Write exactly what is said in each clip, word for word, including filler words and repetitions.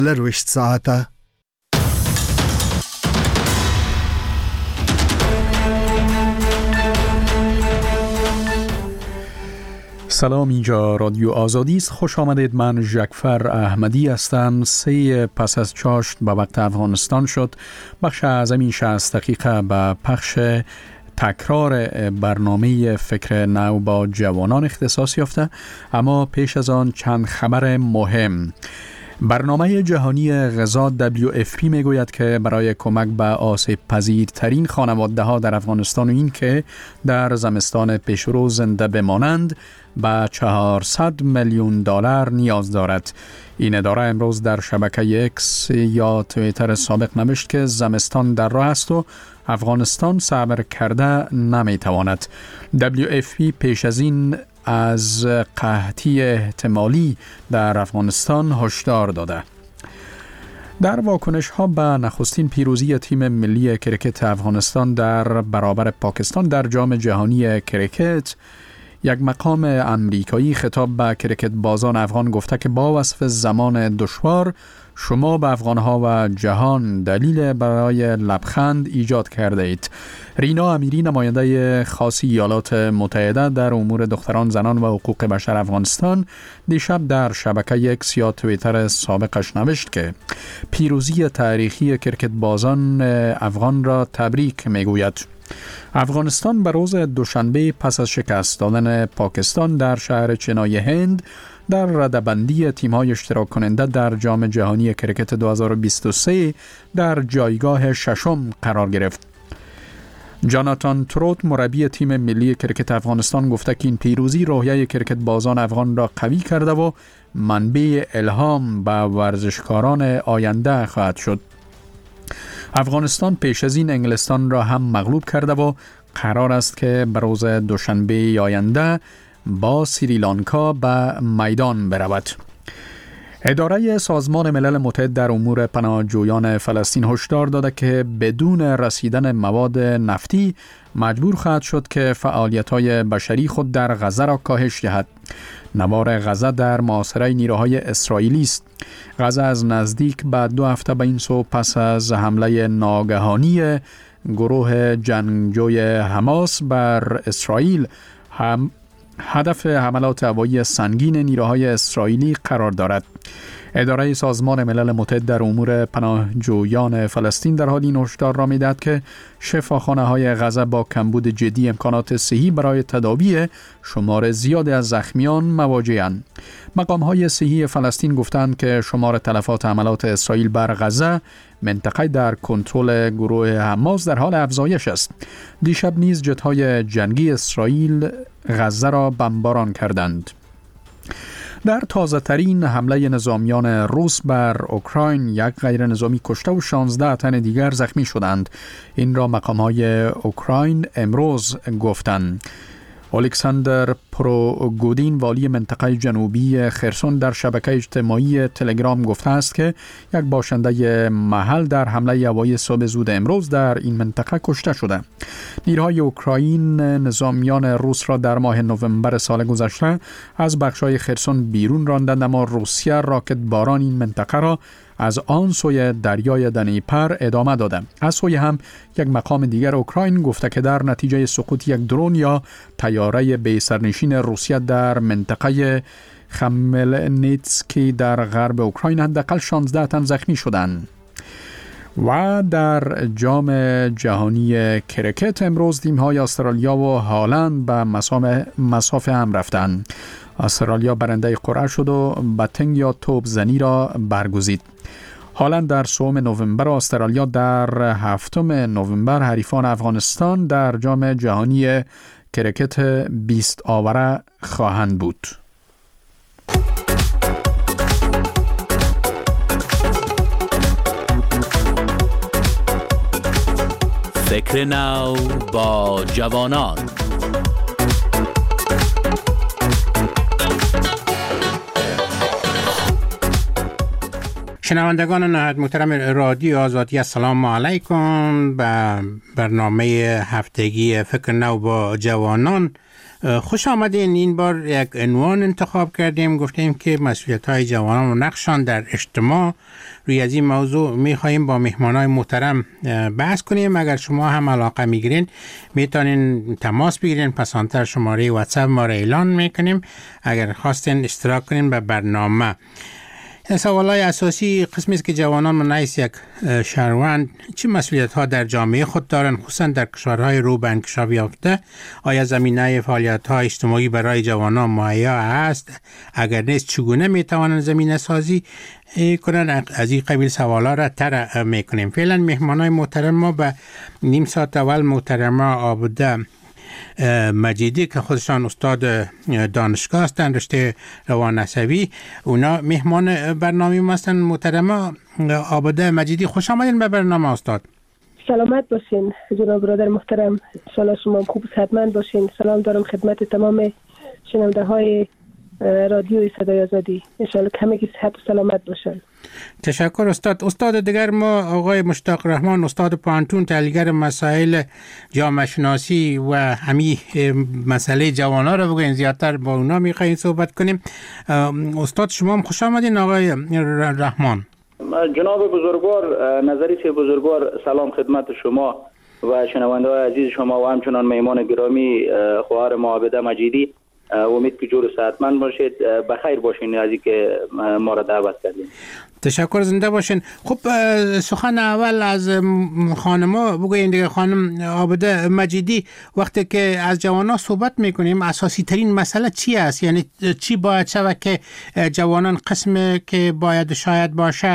لروشت ساعته سلام، اینجا رادیو آزادی است. خوش آمدید. من جعفر احمدی هستم. سه پس از چاشت به وقت افغانستان شد. بخش از این شصت دقیقه به پخش تکرار برنامه فکر نو با جوانان اختصاص یافته، اما پیش از آن چند خبر مهم. برنامه جهانی غذا دبلیو اف پی می گوید که برای کمک به آسیب پذیرترین خانواده ها در افغانستان و این که در زمستان پیشرو زنده بمانند به چهارصد میلیون دلار نیاز دارد. این اداره امروز در شبکه اکس یا توییتر سابق نوشت که زمستان در راه است و افغانستان صبر کرده نمی تواند. دبلیو اف پی پیش از این از قحطی احتمالی در افغانستان هشدار داده. در واکنش ها به نخستین پیروزی تیم ملی کرکت افغانستان در برابر پاکستان در جام جهانی کرکت، یک مقام امریکایی خطاب به کرکت بازان افغان گفته که با وصف زمان دشوار شما به افغانها و جهان دلیل برای لبخند ایجاد کرده اید. رینا امیری، نماینده خاص ایالات متحده در امور دختران، زنان و حقوق بشر افغانستان، دیشب در شبکه اکس یا توییتر سابقش نوشت که پیروزی تاریخی کرکت بازان افغان را تبریک میگوید. افغانستان به روز دوشنبه پس از شکست دادن پاکستان در شهر چنای هند در رده‌بندی تیم‌های اشتراک کننده در جام جهانی کرکت دو هزار و بیست و سه در جایگاه ششم قرار گرفت. جاناتان تروت، مربی تیم ملی کرکت افغانستان، گفته که این پیروزی روحیه کرکت بازان افغان را قوی کرده و منبع الهام به ورزشکاران آینده خواهد شد. افغانستان پیش از این انگلستان را هم مغلوب کرده و قرار است که به روز دوشنبه آینده با سریلانکا به میدان برود. اداره سازمان ملل متحد در امور پناهجویان فلسطین هشدار داده که بدون رسیدن مواد نفتی مجبور خواهد شد که فعالیت‌های بشری خود در غزه را کاهش دهد. نوار غزه در محاصره نیروهای اسرائیلی است. غزه از نزدیک بعد دو هفته به این سو پس از حمله ناگهانی گروه جنگجوی حماس بر اسرائیل هم هدف حملات هوایی سنگین نیروهای اسرائیلی قرار دارد. اداره سازمان ملل متحد در امور پناهجویان فلسطین در حال این هشدار را می‌دهد که شفاخانه‌های غزه با کمبود جدی امکانات صحی برای تداوی شمار زیادی از زخمیان مواجه‌اند. مقام‌های صحی فلسطین گفتند که شمار تلفات حملات اسرائیل بر غزه، منطقه در کنترل گروه حماس، در حال افزایش است. دیشب نیز جت‌های جنگی اسرائیل غزه را بمباران کردند. در تازه ترین حمله نظامیان روس بر اوکراین، یک غیر نظامی کشته و شانزده تن دیگر زخمی شدند. این را مقام‌های اوکراین امروز گفتند. الکساندر پروگودین، والی منطقه جنوبی خرسون، در شبکه اجتماعی تلگرام گفته است که یک باشنده محل در حمله هوایی صبح زود امروز در این منطقه کشته شده. نیروهای اوکراین نظامیان روس را در ماه نوامبر سال گذشته از بخش‌های خرسون بیرون راندند، اما روسیه راکت باران این منطقه را از آن سوی دریای دنیپر ادامه داده. از سوی هم یک مقام دیگر اوکراین گفته که در نتیجه سقوط یک درون یا طیاره بی سرنشین روسیه در منطقه خملنیتسکی در غرب اوکراین حداقل شانزده تن زخمی شدند. و در جام جهانی کرکت امروز تیم‌های استرالیا و هالند به مسافه هم رفتند. استرالیا برنده قرعه شد و بتنگ یا توپ زنی را برگزید. هالند در سوم نوامبر و استرالیا در هفتم نوامبر حریفان افغانستان در جام جهانی کرکت بیست آوره خواهند بود. فکر نو با جوانان. شنوندگان نهایت محترم رادیو آزادی، السلام علیکم. به برنامه هفتگی فکر نو با جوانان خوش آمدین. این بار یک عنوان انتخاب کردیم، گفتیم که مسئولیت های جوانان و نقشان در اجتماع. روی از این موضوع میخواییم با مهمانای محترم بحث کنیم. اگر شما هم علاقه میگیرین میتونین تماس بگیرین، پسانتر شماره واتساپ ما را اعلان میکنیم اگر خواستین اشتراک کنین به برنامه. سوالای اساسی قسمی است که جوانان من نیست یک شهروند چه مسئولیت ها در جامعه خود دارند، خصوصا در کشورهای رو به انکشاف یافته؟ آیا زمینه فعالیت های اجتماعی برای جوانان مهیا است؟ اگر نیست چگونه میتوانند زمینه سازی کنند؟ از این قبیل سوالا را طرح میکنیم. فعلا مهمانای محترم ما به نیم ساعت اول محترمه عابده مجیدی که خودشان استاد دانشگاه هستند، رشته روانشناسی، اونا مهمان برنامه ما هستند. محترمه عابده مجیدی، خوش آمدین به برنامه استاد. سلامت باشین جناب برادر محترم، ان شاء الله شما خوب صحتمند باشین. سلام دارم خدمت تمام شنونده های رادیوی صدای آزادی، ان شاء الله همگی صحت و سلامت باشن. تشکر استاد. استاد دیگر ما آقای مشتاق رحمان، استاد پانتون، تحلیلگر مسائل جامعه شناسی و همین مسئله جوانان رو بگوین، زیادتر با اونا میخوایم صحبت کنیم. استاد شما هم خوش آمدین آقای رحمان. جناب بزرگوار، نظریت بزرگوار، سلام خدمت شما و شنونده های عزیز شما و همچنان مهمان گرامی خواهر ما عابده مجیدی. امید که جور و صحتمند باشید، بخیر باشین از اینکه ما را دعوت کردین. تشکر، زنده باشین. خب سخن اول از خانما بگوین دیگه. خانم عابده مجیدی، وقتی که از جوانان صحبت میکنیم اساسی ترین مسئله چی است؟ یعنی چی باید شود که جوانان قسم که باید شاید باشه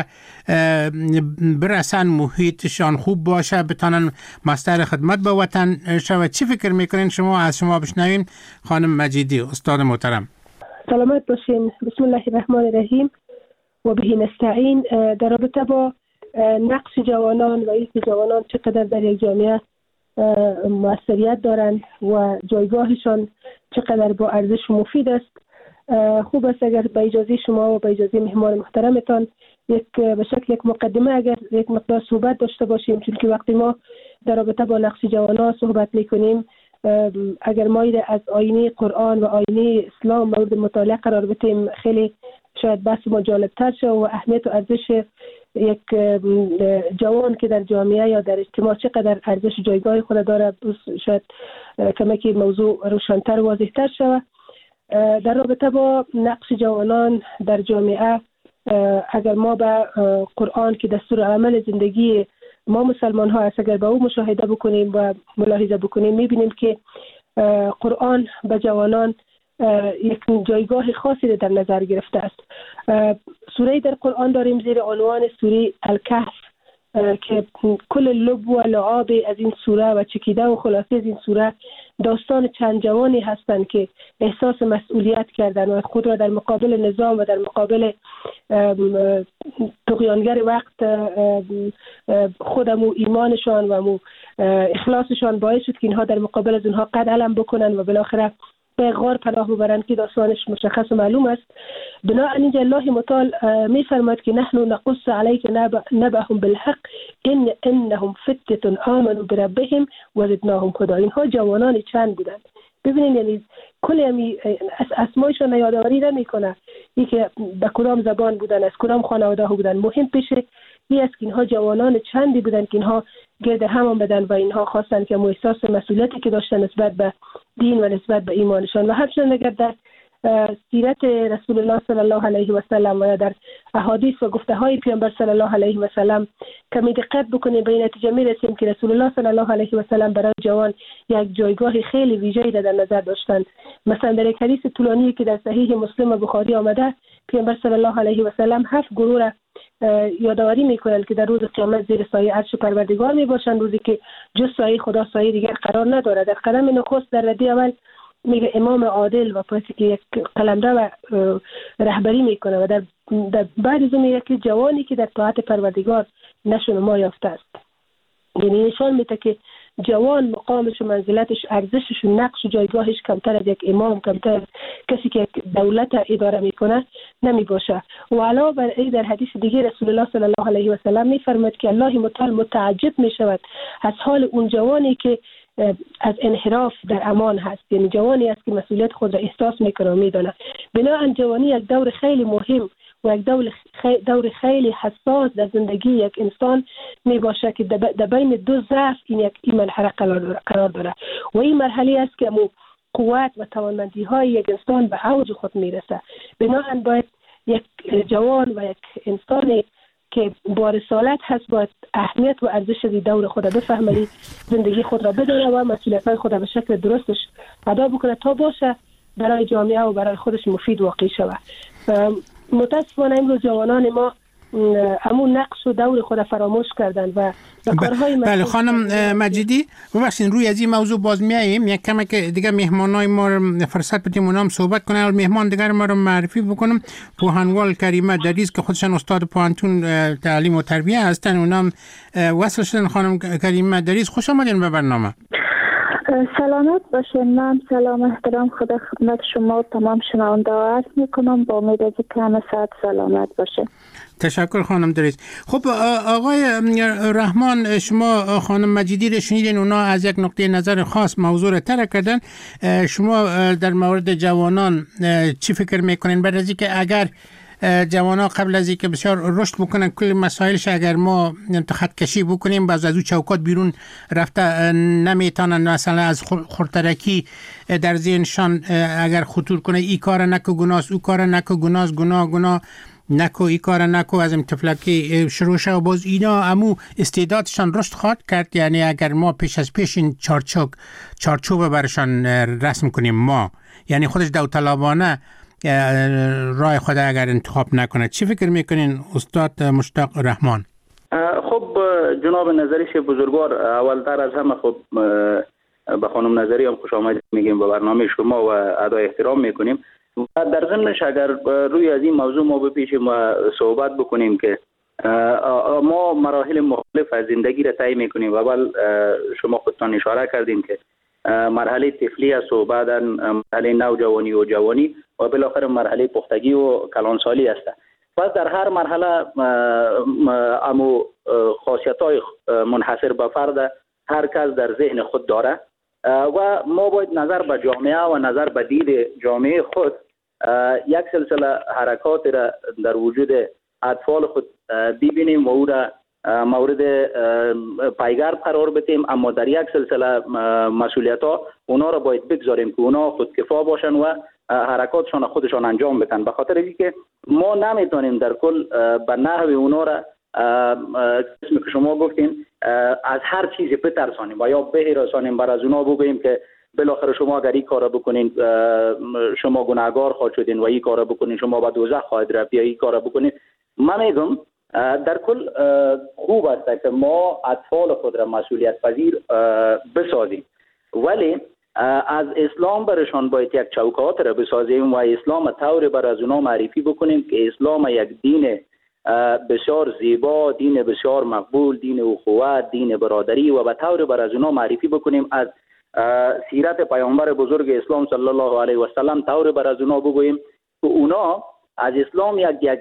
برسن، محیطشان خوب باشه، بتانن مستر خدمت به وطن شود؟ چی فکر میکنین شما؟ از شما بشنویم خانم مجیدی، استاد محترم. سلامت باشین. بسم الله الرحمن الرحیم و به نستعین. در رابطه با نقش جوانان و اینکه جوانان چقدر در یک جامعه موثریت دارند و جایگاهشان چقدر با ارزش و مفید است، خوب است اگر به اجازه شما و به اجازه مهمان محترمتان یک به شکل یک مقدمه اگر یک مقدار صحبت داشته باشیم، چون که وقتی ما در رابطه با نقش جوانان صحبت میکنیم، اگر ما از آینه قرآن و آینه اسلام مورد مطالعه قرار بدیم خیلی شاید بحث ما جالبتر شه و اهمیت و ارزش یک جوان که در جامعه یا در اجتماع چقدر ارزش جایگاه خود داره شاید کمکی موضوع روشن‌تر و واضح‌تر شود. در رابطه با نقش جوانان در جامعه، اگر ما به قرآن که دستور عمل زندگی ما مسلمان ها است اگر به او مشاهده بکنیم و ملاحظه بکنیم، میبینیم که قرآن به جوانان یک جایگاه خاصی در نظر گرفته است. سوره در قرآن داریم زیر عنوان سوره الکهف که کل لب و لعاب از این سوره و چکیده و خلاصه از این سوره داستان چند جوانی هستند که احساس مسئولیت کردند و خود را در مقابل نظام و در مقابل طغیانگر وقت خودم و ایمانشان و اخلاصشان باعث شد که اینها در مقابل از اونها قد علم بکنن و بالاخره به غار پناه ببرند که داستانش مشخص و معلوم است. بنابراین الله متعال می‌فرماید که نحن نقص علیک نبأهم بالحق ان انهم فتنة آمنوا بربهم وزدناهم هدی. اینها جوانان چند بودند؟ ببینید، یعنی کلی اسمایشون یادآوری نمی‌کنه این که به کدام زبان بودن، از کدام خانواده بودن. مهم پیشه این است که اینها جوانان چندی بودن که اینها گرد هم آمدن و اینها خواستن که احساس مسئولیتی که داشتن نسبت به دین و نسبت به ایمانشان و همچنین اگر در سیرت رسول الله صلی الله علیه و سلم و در احادیث و گفته های پیامبر صلی الله علیه و سلم کمی دقت بکنیم به این نتیجه میرسیم که رسول الله صلی الله علیه و سلم برای جوان یک جایگاه خیلی ویژه‌ای در نظر داشتند. مثلا در یک حدیث طولانی که در صحیح مسلم و بخاری آمده، پیامبر صلی الله علیه و سلم هفت گروه را یادآوری میکنند که در روز قیامت زیر سایه عرش پروردگار میباشند، روزی که جز سایه خدا سایه دیگر قرار نداره. در قدم نخست در ردی اول میگه امام عادل و پسی که یک قلمرو و رهبری میکنه و در, در بعد از اون میگه که جوانی که در طاعت پروردگار نشون ما یافته است. یعنی نشان میده که جوان مقامش و منزلتش، ارزشش و نقش و جایگاهش کمتر از یک امام، کمتر از کسی که دولت اداره میکنه نمی باشه. و علاوه بر این در حدیث دیگه رسول الله صلی الله علیه و سلم میفرماید که الله متعال متعجب میشود از حال اون جوانی که از انحراف در امان هست. یعنی جوانی است که مسئولیت خود را احساس میکنه و میدونه. بنابراین جوانی یک دور خیلی مهم و یک دور خیلی, دور خیلی حساس در زندگی یک انسان می باشه که در بین دو ضعف این یک این مرحله قرار داره و این مرحله است که مو قوت و توانمندی های یک انسان به اوج خود میرسه. بنابراین باید یک جوان و یک انسانی که با رسالت هست باید اهمیت و ارزش دی دور خود بفهمه، زندگی خود را بدونه و مسئولیت های خود را به شکل درستش ادا بکنه تا باشه برای جامعه و برای خودش مفید واقع شود. متاسفانه امروز جوانان ما همون نقش و دور خود فراموش کردن و کارهای بله خانم مجیدی ببخشید روی از این موضوع باز میاییم، یک کمی که دیگه مهمانای ما رو فرصت بدیم اونام صحبت کنن. اول مهمان دیگر ما رو معرفی بکنم. پوهنوال کریمه دریز که خودشان استاد پوهنتون تعلیم و تربیه هستن، اونام وصل شدن. خانم کریمه دریز خوش آمدین به برنامه. سلامت باشین. من سلام احترام خدا خدمت شما و تمام شنونده ها عرض میکنم با امید از که همه صحت سلامت باشه. تشکر خانم دریز. خب آقای رحمان، شما خانم مجیدی رو شنیدین، اونا از یک نقطه نظر خاص موضوع رو طرح کردن. شما در مورد جوانان چی فکر میکنین؟ بعد از اینکه اگر جوانا قبل از اینکه بسیار رشد بکنن کل مسائلش اگر ما خط کشی بکنیم باز از اون چوکات بیرون رفته نمیتونن، مثلا از خورترکی در ذهنشان اگر خطور کنه ای کار نکو گناست، او کار نکو گناست، گناه گناه نکو، ای کار نکو، از این طفلکی شروع شد. باز اینا امو استعدادشان رشد خواهد کرد. یعنی اگر ما پیش از پیش این چارچوب چارچوب برشان رسم کنیم ما، یعنی خودش داوطلبانه راه خود اگر انتخاب نکنه، چی فکر میکنین استاد مشتاق رحمان؟ خب جناب نظریش بزرگوار، اولتر از همه خب به خانم نظری هم خوش آمد میگیم به برنامه شما و ادای احترام میکنیم. و در ضمنش اگر روی از این موضوع ما بپیشیم و صحبت بکنیم که ما مراحل مختلف از زندگی را طی میکنیم. اول شما خودتان اشاره کردین که مرحله طفلی است و بعدا مرحله نوجوانی و جوانی و بالاخره مرحله پختگی و کلانسالی است. پس در هر مرحله امو خاصیت‌های منحصر به فرد هر کس در ذهن خود داره و ما باید نظر به جامعه و نظر به دید جامعه خود یک سلسله حرکات را در وجود اطفال خود ببینیم و او را مورد پایگار قرار بدیم، اما در یک سلسله مسئولیت ها اونا را باید بگذاریم که اونا خودکفا باشن و حرکاتشان خودشان انجام بدن. به خاطر اینکه ما نمیتونیم در کل به نحو اونا را اسمی که شما گفتین از هر چیزی بترسانیم و یا بهرسانیم، بر از اونا بگوییم که بالاخره شما اگر این کار بکنین شما گناهگار خواهد شدین و این کار بکنین شما به دوزخ خواهد رفت یا این کار بکنین. من میگم در کل خوب است که ما اطفال خود را مسئولیت پذیر بسازیم، ولی از اسلام برشان باید یک چوکات را بسازیم و اسلام طور بر از اونا معرفی بکنیم که اسلام یک دین بسیار زیبا، دین بسیار مقبول، دین اخوت، دین برادری و به طور بر از اونا معرفی بکنیم. از سیرت پیامبر بزرگ اسلام صلی الله علیه و سلم طور بر از اونا بگوییم که اونا از اسلام یک یک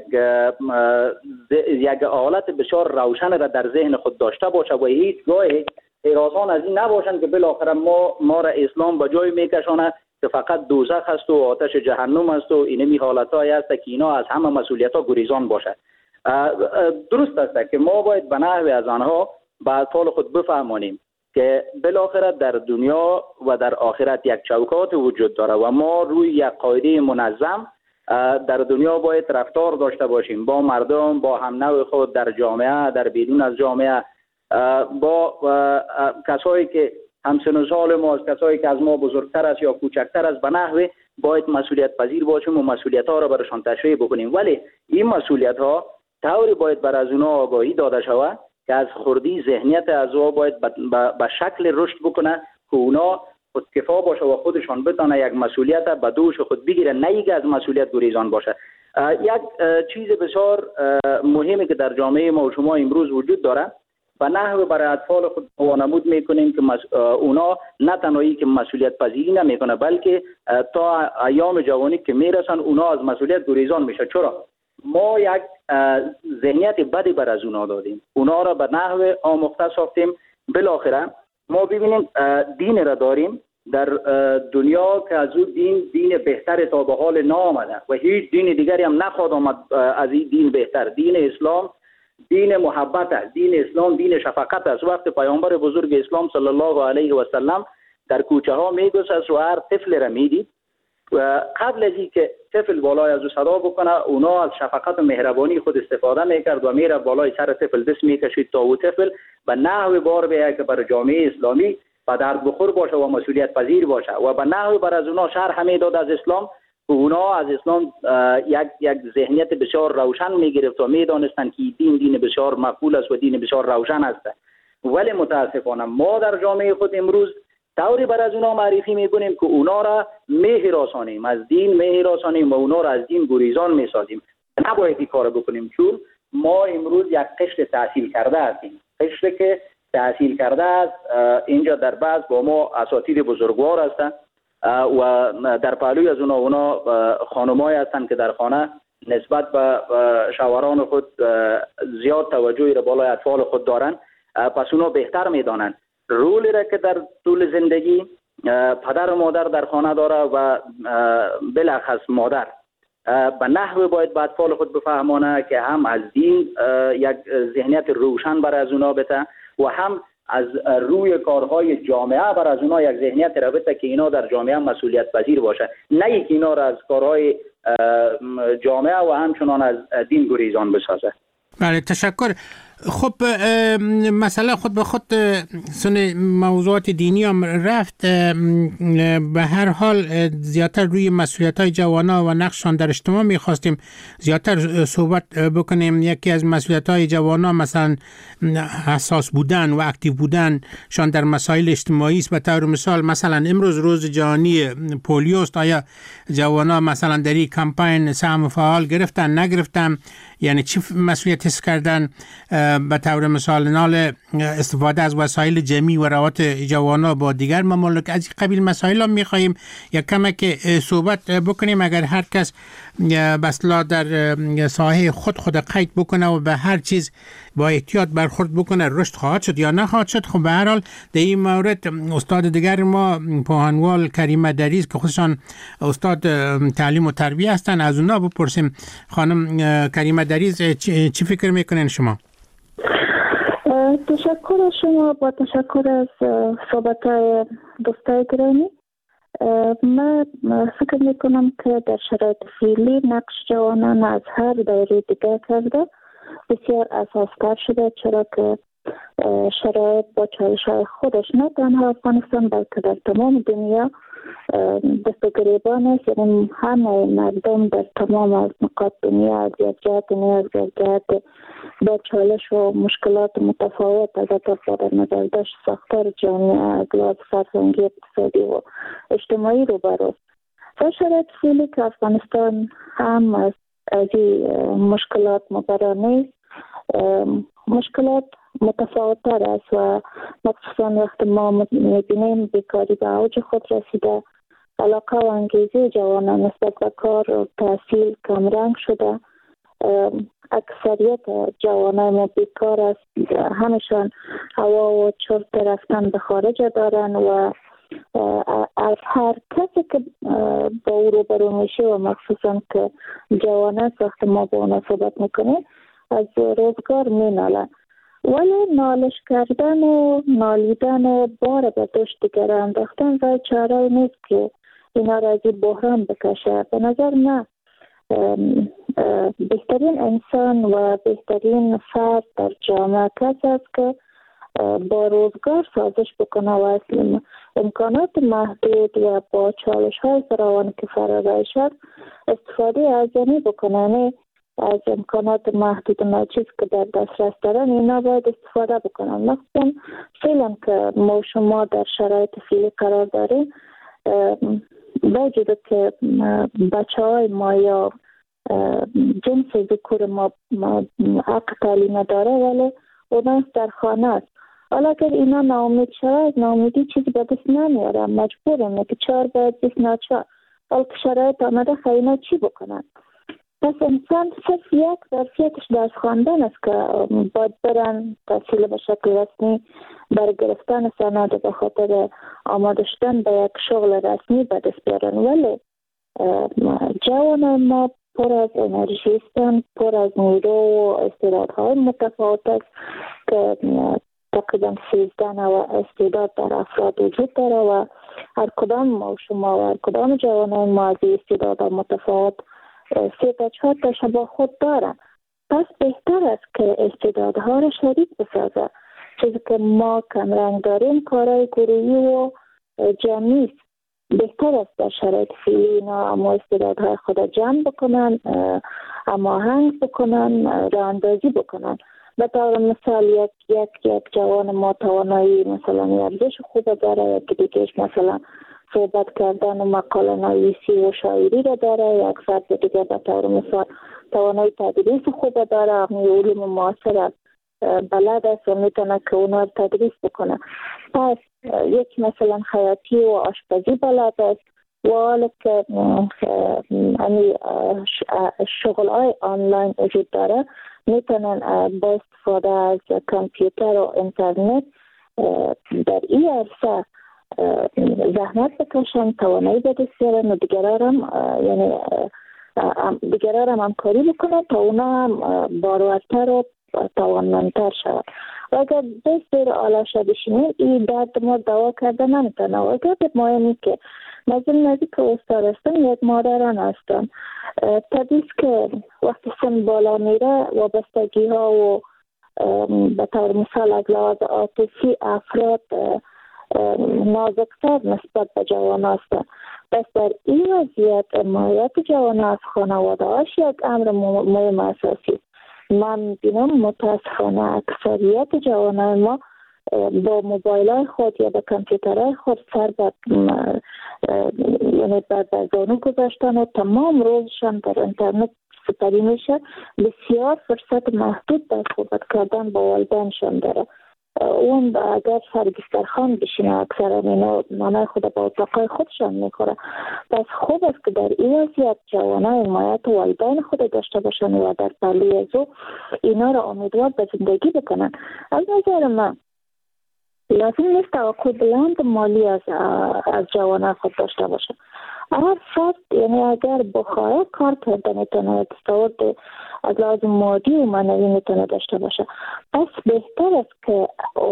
یک حالت بسیار روشن را در ذهن خود داشته باشه و هیچ گاهی حراسان از این نباشند که بالاخره ما ما را اسلام به جای میکشانه که فقط دوزخ است و آتش جهنم است و اینمی حالت‌هایی است که اینا از همه مسئولیت‌ها گریزان باشه. درست است که ما باید به نحو از آنها به اطفال خود بفهمانیم که بالاخره در دنیا و در آخرت یک چوکات وجود داره و ما روی یک قاعده منظم در دنیا باید رفتار داشته باشیم با مردم، با هم نوع خود در جامعه، در بیرون از جامعه، با کسایی که همسن و سال ما، کسایی که از ما بزرگتر است یا کوچکتر است، به نحوی باید مسئولیت پذیر باشیم و مسئولیت ها را برشان تشریح بکنیم. ولی این مسئولیت ها طوری باید بر از اونا آگاهی داده شود که از خردی ذهنیت از او باید به شکل رشد بکنه که اونا خودکفا باشه و خودشان بتونه یک مسئولیت به دوش خود بگیره، نه اینکه از مسئولیت گریزان باشه. یک چیز بسیار مهمی که در جامعه ما و شما امروز وجود داره، به نحو برای اطفال خود وانمود میکنیم که مس... اونا نه تنهایی که مسئولیت پذیری نمیکنه بلکه تا ایام جوانی که میرسن اونا از مسئولیت گریزان میشه. چرا؟ ما یک ذهنیت بدی بر از اونا دادیم، اونا را به نحو آموخته ساختیم، بالاخره ما ببینیم دین را داریم در دنیا که از او دین دین بهتر تا به حال نآمده و هیچ دین دیگری هم نخواهد آمد از این دین بهتر. دین اسلام دین محبت است، دین اسلام دین شفقت است. وقتی پیامبر بزرگ اسلام صلی الله علیه و سلم در کوچه ها میگذشت و هر طفل را میدید و قبل از اینکه طفل بالای از او صدا بکنه اونا از شفقت و مهربانی خود استفاده میکرد و میره بالای سر طفل دست میکشید تا او طفل به نحو بار بیاید که برای جامعه اسلامی به درد بخور باشه و مسئولیت پذیر باشه و به نحو بر از اونا شرح میداد از اسلام که اونا از اسلام یک یک ذهنیت بسیار روشن میگرفت و میدانستند که دین دین بسیار مقبول است و دین بسیار روشن است. ولی متاسفانه ما در جامعه خود امروز طوری بر از اونا معرفی میکنیم که اونا را میهراسانیم، از دین میهراسانیم و اونا را از دین گریزان میسازیم. نباید این کار بکنیم چون ما امروز یک قشر تحصیل کرده هستیم. قشر که تحصیل کرده است اینجا در بعض با ما اساتید بزرگوار هستند و در پهلوی از اونا اونا خانمایی هستند که در خانه نسبت به شوهران خود زیاد توجهی را بالای اطفال خود دارند، پس اونا بهتر میدانند رولی را که در طول زندگی پدر و مادر در خانه داره و بلخص مادر به نحو باید به اطفال خود بفهمانه که هم از دین یک ذهنیت روشن بر از اونا بده و هم از روی کارهای جامعه بر از اونا یک ذهنیت را بده که اینا در جامعه مسئولیت پذیر باشه، نه اینکه اینا را از کارهای جامعه و همچنان از دین گریزان بسازه. بله تشکر. خب مثلا خود به خود سن موضوعات دینی هم رفت، به هر حال زیادتر روی مسئولیت های جوانا و نقششان در اجتماع میخواستیم زیادتر صحبت بکنیم. یکی از مسئولیت های جوانا مثلا حساس بودن و اکتیو بودن شان در مسائل اجتماعی است. به طور مثال مثلا امروز روز جهانی پولیو است، آیا جوانا مثلا در این کمپین سهم فعال گرفتن نگرفتن، یعنی چی مسئولیت حس کردن؟ به طور مثال نال استفاده از وسایل جمعی و روابط جوانا با دیگر ممالک، از این قبیل مسائل هم می‌خواهیم یک کمک صحبت بکنیم. اگر هر کس به اصطلاح در ساحه خود خود قید بکنه و به هر چیز با احتیاط برخورد بکنه رشد خواهد شد یا نخواهد شد. خب به هر حال در این مورد استاد دیگر ما پوهانوال کریمه دریز که خودشان استاد تعلیم و تربیه هستن از اونا بپرسیم. خانم کریمه دریز چی فکر میکنین شما؟ تشکر از شما، با تشکر از صحبت‌های دوستای گرامی. من فکر میکنم که در شرایط فعلی نقش جوانان از هر دوره دیگر کرده بسیار اساس‌تر شده، چرا که شرایط با چالش‌های خودش نه تنها افغانستان بلکه در تمام دنیا دست و گریبان است. یعنی همه مردم در تمام از نقاط دنیا از یک جهت نیاز از جهت با چالش و مشکلات متفاوت از اطلاع در نظر داشت ساختار جامعه از لحاظ فرهنگی اقتصادی و اجتماعی رو باروست. در شرایط فعلی که افغانستان هم از از این مشکلات مبرا نیست، مشکلات متفاوت تر است و مخصوصا وقتی ما میبینیم بیکاری به اوج خود رسیده، علاقه و انگیزه جوانان نسبت به کار و تحصیل کمرنگ شده. اکثریت جوانان ما بیکار است، همشان هوا و چرت رفتن به خارج دارن و از هر کسی که با او روبرو میشه و مخصوصا که جوانان وقت ما با اونا صحبت میکنیم از روزگار مینالن، ولی نالش کردن و نالیدن و بار به دوش دیگر انداختن و چاره نیست که اینا را از این بحران بکشه. به نظر من بهترین انسان و بهترین فرد در جامعه کسی است که با روزگار سازش بکنه و اصلا امکانات محدود و با چالش های فراوان که فرارای شد استفاده ازنی بکنه، از امکانات محدود و ناچیز که در دسترس دارن اینا باید استفاده بکنن. مثلا فعلا که ما شما در شرایط فعلی قرار داریم، باید که بچه های ما یا جنس ذکور ما, ما حق تعلیم داره ولی اونا در خانه است. حالا اگر اینا ناامید شود، ناامیدی چیزی به دست نمیاره، مجبورم که چهار باید بیست ناچار حال که شرایط آمده خیلی چی بکنن. پس انسان صرف یک ظرفیتش درس خواندن است که باید برن تحصیل به شکل رسمی برای گرفتن سند به خاطر آماده شدن به یک شغل رسمی به دست بیارن. ولی جوان ما پر از انرژی هستند، پر از نیرو و استعدادهای متفاوت است که تقریبا سیزده نوع استعداد در افراد وجود داره و هر کدام ما و شما و هر کدام جوانان ما از استعداد متفاوت سه تا چهار تا با خود دارن. پس بهتر است که استعدادها را شریک بسازه. چیزی که ما کم رنگ داریم کارهای گروهی و جمعی است. بهتر است در شرایط فعلی اینا اما استعدادهای خود جمع بکنن، هماهنگ بکنن، راه اندازی بکنن. به طور مثال یک یک یک جوان ما توانایی مثلا ورزش خوب داره، یک دیگهش مثلا صحبت کردن و مقاله نویسی و شاعری را داره، یک فرد دیگه به طور مثال توانایی تدریس خوب داره، همین علوم معاصر بلد است و میتونه که اونا رو تدریس بکنه. پس یک مثلا خیاطی و آشپزی بلد است و حالا که شغل های آنلاین وجود داره میتونن با استفاده از کامپیوتر و اینترنت در این عرصه زحمت بکشن، توانایی به دست بیارن و دیگران هم یعنی دیگران هم همکاری بکنن تا اونا هم بارورتر و توانمندتر شود. و اگر دست بیر آلشه بشینیم این درد ما دوا کرده نمیتونه. و اگر مهمی که نظر نزدیک استاد هستن یک مادران هستن تدریس که وقتی سن بالا میره وابستگی ها و به طور مثال از لحاظ عاطفی افراد نازکتر نسبت به جوان هستن. پس در این وضعیت حمایت جوان از خانواده هاش یک امر مهم اساسی. من بینم متاسفانه اکثریت جوانان ما با موبایل های خود یا با کامپیوترهای خود سر به یعنی بر زانو گذاشتن و تمام روزشان در اینترنت سپری میشه. بسیار فرصت محدود در صحبت کردن با والدینشان داره. اون اگر سرگسترخان بشینه اکثر اینا نانای خود با اتاقای خودشان میخوره. پس خوب است که در این وضعیت جوانای حمایت والدین خود داشته باشن و در پلی از او اینا را امیدوار به زندگی بکنن. از نظر من لازم نیست توقع بلند مالی از از جوانان خود داشته باشه. هر فرد یعنی اگر بخواه کار کرده میتونه دستاورد از لازم مادی و معنوی میتونه داشته باشه. پس بهتر است که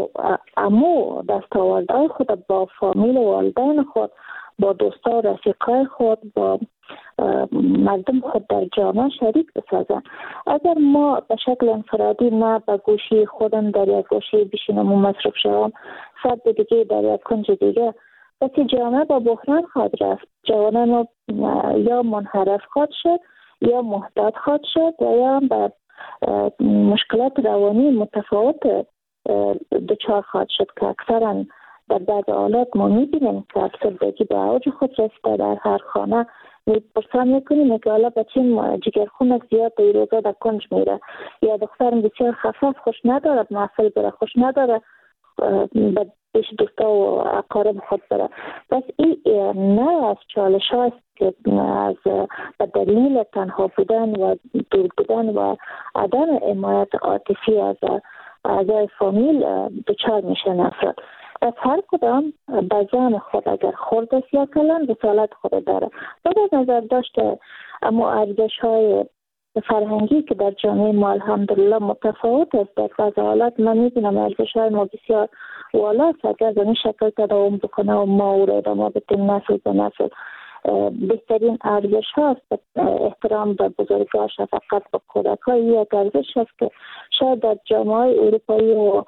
امو دستاوردهای خود با فامیل و والدین خود، با دوستا و رفیقای خود، با مردم خود در جامعه شریک بسازن. اگر ما به شکل انفرادی نه به گوشی خودم در یک گوشی بشینم و مصرف شوم، فرد دیگه در یک کنج دیگه، وقتی جامعه با بحران خواهد رفت. جوانان ما یا منحرف خواهد شد یا محتاط خواهد شد و یا به مشکلات روانی متفاوت دچار خواهد شد که اکثرا در بعض حالات ما میبینیم که افسردگی به اوج خود رسیده. در هر خانه میپرسن میکنیم که حالا بچیم جگرخون زیاد در روزا در کنج میره یا دخترم بسیار خفاف خوش نداره محفل بره، خوش نداره به پیش دوستا و اقارب خود بره. پس این نه از چالش هاست که از به دلیل تنها بودن و دور بودن و عدم حمایت عاطفی از اعضای فامیل دچار میشن افراد. پس هر کدام به ذهن خود اگر خورد است یا کلان رسالت خود داره. باید از نظر داشته اما ارزش های فرهنگی که در جامعه ما الحمدلله متفاوت است. در بعض حالات من میبینم ارزش های ما بسیار والا است. اگر در این شکل تداوم بکنه و ما او را ادامه بدیم نسل به نسل، بهترین ارزش هاست. احترام به بزرگان، شفقت به کودک ها یک ارزش هست که شاید در جامعه اروپایی و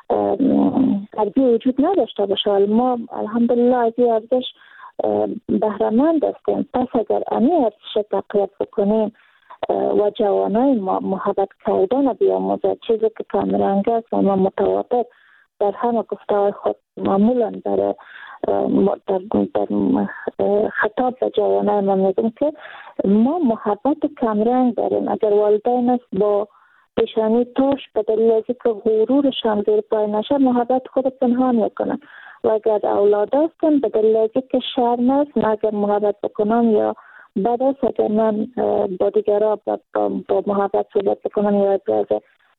غربی وجود نداشته باشه. ما الحمدلله از این ارزش بهره‌مند هستیم. پس اگر امی ارزش تقویت بکنیم و جوانای ما محبت کردن بیاموزد، چیزی که کامرنگ است و ما متواتر در همه گفته‌های خود معمولا در در, در خطاب به جوانای ما میگیم که ما محبت کمرنگ داریم. اگر والدین است با پیشانی توش به دلیل از که غرورشان زیر پای نشه محبت خود پنهان میکنن و اگر اولاد هستن به دلیل از که شرم است، من اگر محبت بکنم یا بعد از اگر من با دیگرها با محبت صحبت بکنم یا از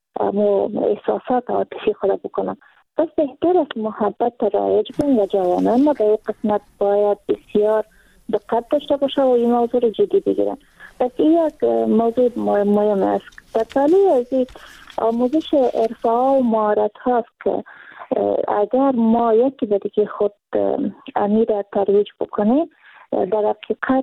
احساسات عاطفی خود بکنم، پس بهتر است محبت رایج بین و جوانان ما در این قسمت باید بسیار دقت داشته باشه و این موضوع رو جدی بگیرن. پس این یک موضوع مهم است. در تالی از این آموزش حرفه ها و مهارت هاست که اگر ما یکی به دیگه خود امیر ترویج بکنیم، در حقیقت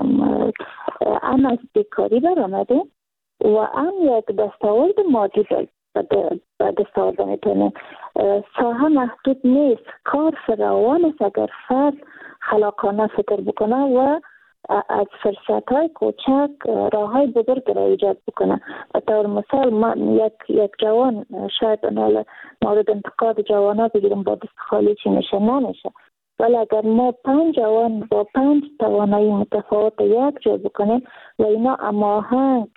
هم از بیکاری برآمده و هم یک دستاورد مادی به دست آورده میتونه. ساحه محدود نیست، کار فراوان است اگر فرد خلاقانه فکر بکنه و از فرصت های کوچک راه های بزرگ را ایجاد بکنه. به طور مثال من یک یک جوان، شاید مورد انتقاد جوانا بگیرم با دست خالی چی میشه، نمیشه. ولی اگر ما پنج جوان با پنج توانایی متفاوت یک جا بکنیم و اینا هماهنگ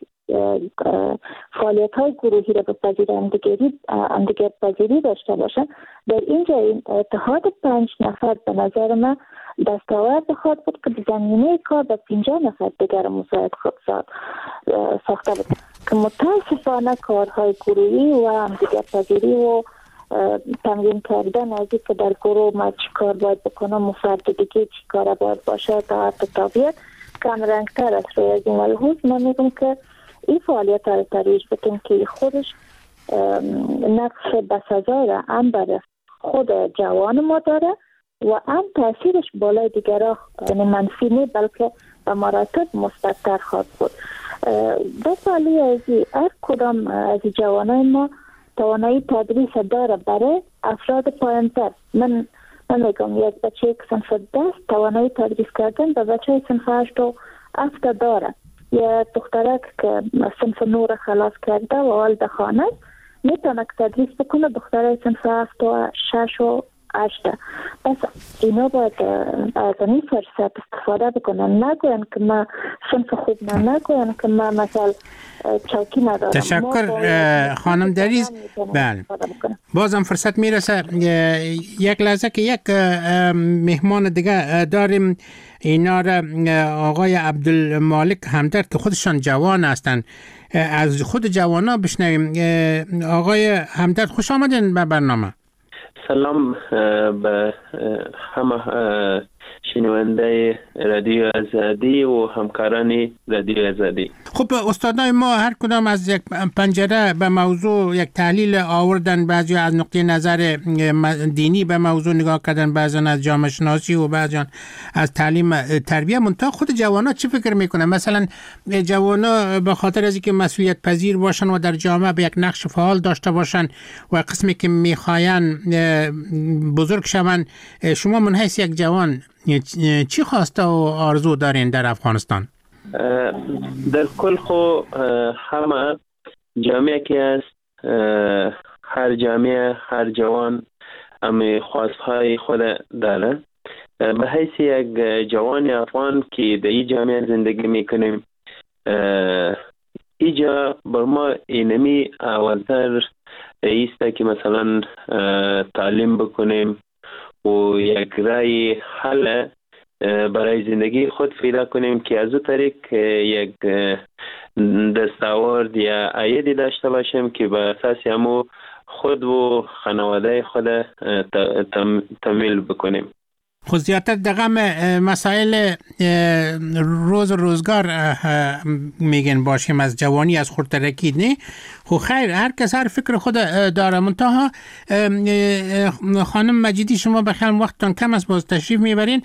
فعالیت های گروهی را بپذیره، همدیگر پذیری داشته باشن، در اینجا این اتحاد پنج نفر به نظر من دستاورد خواهد بود که زمینه کار به پنجاه نفر دیگر مساعد خود ساخته بود که متاسفانه کارهای گروهی و همدیگر پذیری و تمرین کردن از این که در گروه ما چی کار باید بکنم و فرد دیگه چی کار باید باشه تا حتی طبیعت کم رنگ تر است. روی از این ملحوظ من میگم که این فعالیت ها رو ترویج بدیم که خودش نقش بسزای را هم برای خود جوان ما داره و هم تاثیرش بالای دیگرها منفی نه بلکه به مراتب مثبت‌تر خواهد بود. در سالی از هر کدام از جوانای ما توانایی تدریس داره برای افراد پایان‌تر. من من میگم یک بچه یک صنف دست توانایی تدریس کردن به بچه صنف هشت و هفت داره. یا دخترک که صنف نور خلاص کرده و حال در خانه میتونه تدریس بکنه دختره صنف هفت و شش و هشت. پس اینا باید از این فرصت استفاده بکنن، نگوین که ما صنف خوب نه، نگوین که ما مثلا چوکی ندارم. تشکر خانم دریز. بله بازم فرصت میرسه یک لحظه که یک مهمان دیگه داریم، اینا را آقای عبدالمالک همدرد که خودشان جوان هستند، از خود جوانا بشنویم. آقای همدرد خوش آمدین به برنامه. سلام به همه شنونده رادیو آزادی و همکاران رادیو آزادی. خب استادای ما هر کدام از یک پنجره به موضوع یک تحلیل آوردن، بعضی از نقطه نظر دینی به موضوع نگاه کردن، بعضی از جامعه شناسی و بعضی از تعلیم تربیه. منتها خود جوانا چی فکر میکنن؟ مثلا جوانا به خاطر از اینکه مسئولیت پذیر باشن و در جامعه به یک نقش فعال داشته باشن و قسمی که میخواین بزرگ شون، شما من حیث یک جوان چی خواسته و آرزو دارین در افغانستان؟ در کل خو همه جامعه که است، هر جامعه هر جوان امی خواستهای خود دارن. به حیث یک جوان افغان که در این جامعه زندگی میکنیم، اینجا بر ما اینمی اولتر ایسته که مثلا تعلیم بکنیم و یک رای حل برای زندگی خود پیدا کنیم که از اون طریق یک دستاورد یا عایدی داشته باشیم که به اساس همو خود و خانواده خود تمویل بکنیم. خود زیادتر دقم مسائل روز روزگار میگن باشیم از جوانی از خردترکی نه. خب خیر، هر کس هر فکر خود داره. منتها خانم مجیدی شما بخیر وقتتون کم است، باز تشریف میبرین.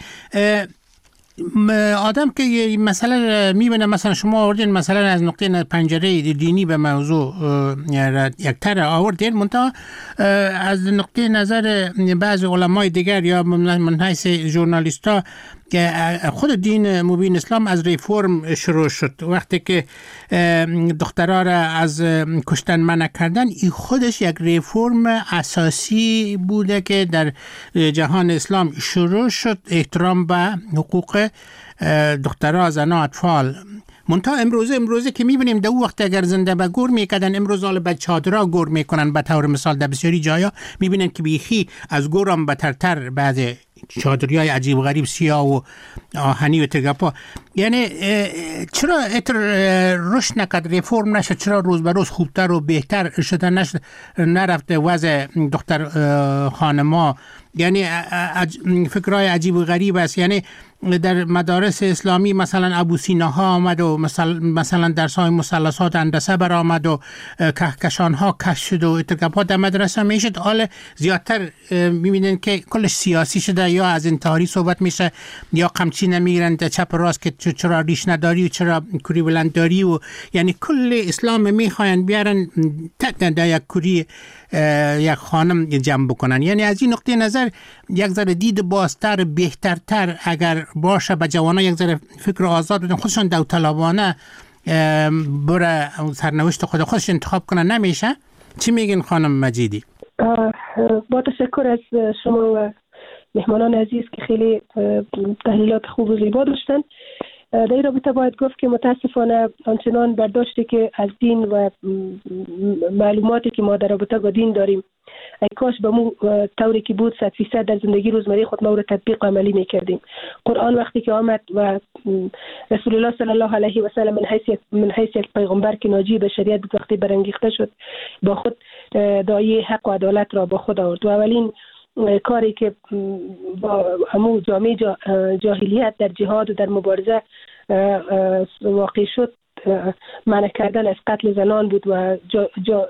آدم که مثلا میبینه مثلا شما آوردین مثلا از نقطه پنجره دینی به موضوع یک تر آوردین، منتها از نقطه نظر بعض علمای دیگر یا من حیث ژورنالیستا که خود دین مبین اسلام از ریفورم شروع شد. وقتی که دخترها را از کشتن منع کردن، این خودش یک ریفورم اساسی بوده که در جهان اسلام شروع شد، احترام به حقوق دخترها، زنها، اطفال. منتها امروزه امروزه که میبینیم در وقت اگر زنده به گور میکردن، امروز حالا به چادرها گور میکنن. به طور مثال در بسیاری جایا میبینن که بیخی از گور هم بترتر بعد چادری های عجیب غریب سیاه و آهنی و ترگپا. یعنی چرا اتر رشد نکرد، ریفورم نشد؟ چرا روز به روز خوبتر و بهتر شده نشد، نرفته وضع دختر خانما؟ یعنی فکرهای عجیب و غریب است. یعنی در مدارس اسلامی مثلا ابو سینا ها آمد و مثلا مثلا درس های مثلثات هندسه برآمد و کهکشان ها کشف شد و اتکاب ها در مدرسه میشد. حال زیادتر میبینین که کلش سیاسی شده، یا از انتحاری صحبت میشه، یا قمچی نمیگیرن چپ و راست که چرا ریش نداری و چرا کوری بلند داری، و یعنی کل اسلام میخواین بیارن تک در یک کوری یک خانم جمع بکنن. یعنی از این نقطه نظر یک ذره دید بازتر بهترتر اگر باشه به جوانان، یک ذره فکر آزاد بدن، خودشون داوطلبانه بره سرنوشت خود خودش انتخاب کنن، نمیشه؟ چی میگین خانم مجیدی؟ با تشکر از شما و مهمانان عزیز که خیلی تحلیلات خوب و زیبا داشتن. در این رابطه باید گفت که متاسفانه آنچنان برداشتی که از دین و معلوماتی که ما در رابطه با دین داریم، ای کاش به مو طوری که بود صد فیصد در زندگی روزمره خود ما رو تطبیق عملی میکردیم. قرآن وقتی که آمد و رسول الله صلی الله علیه و سلم من حیث من حیث پیغمبر که ناجی بشریت بود، وقتی برانگیخته شد با خود دایه حق و عدالت را با خود آورد و اولین کاری که با همو جامعه جاهلیت در جهاد و در مبارزه واقع شد منع کردن از قتل زنان بود و جا جا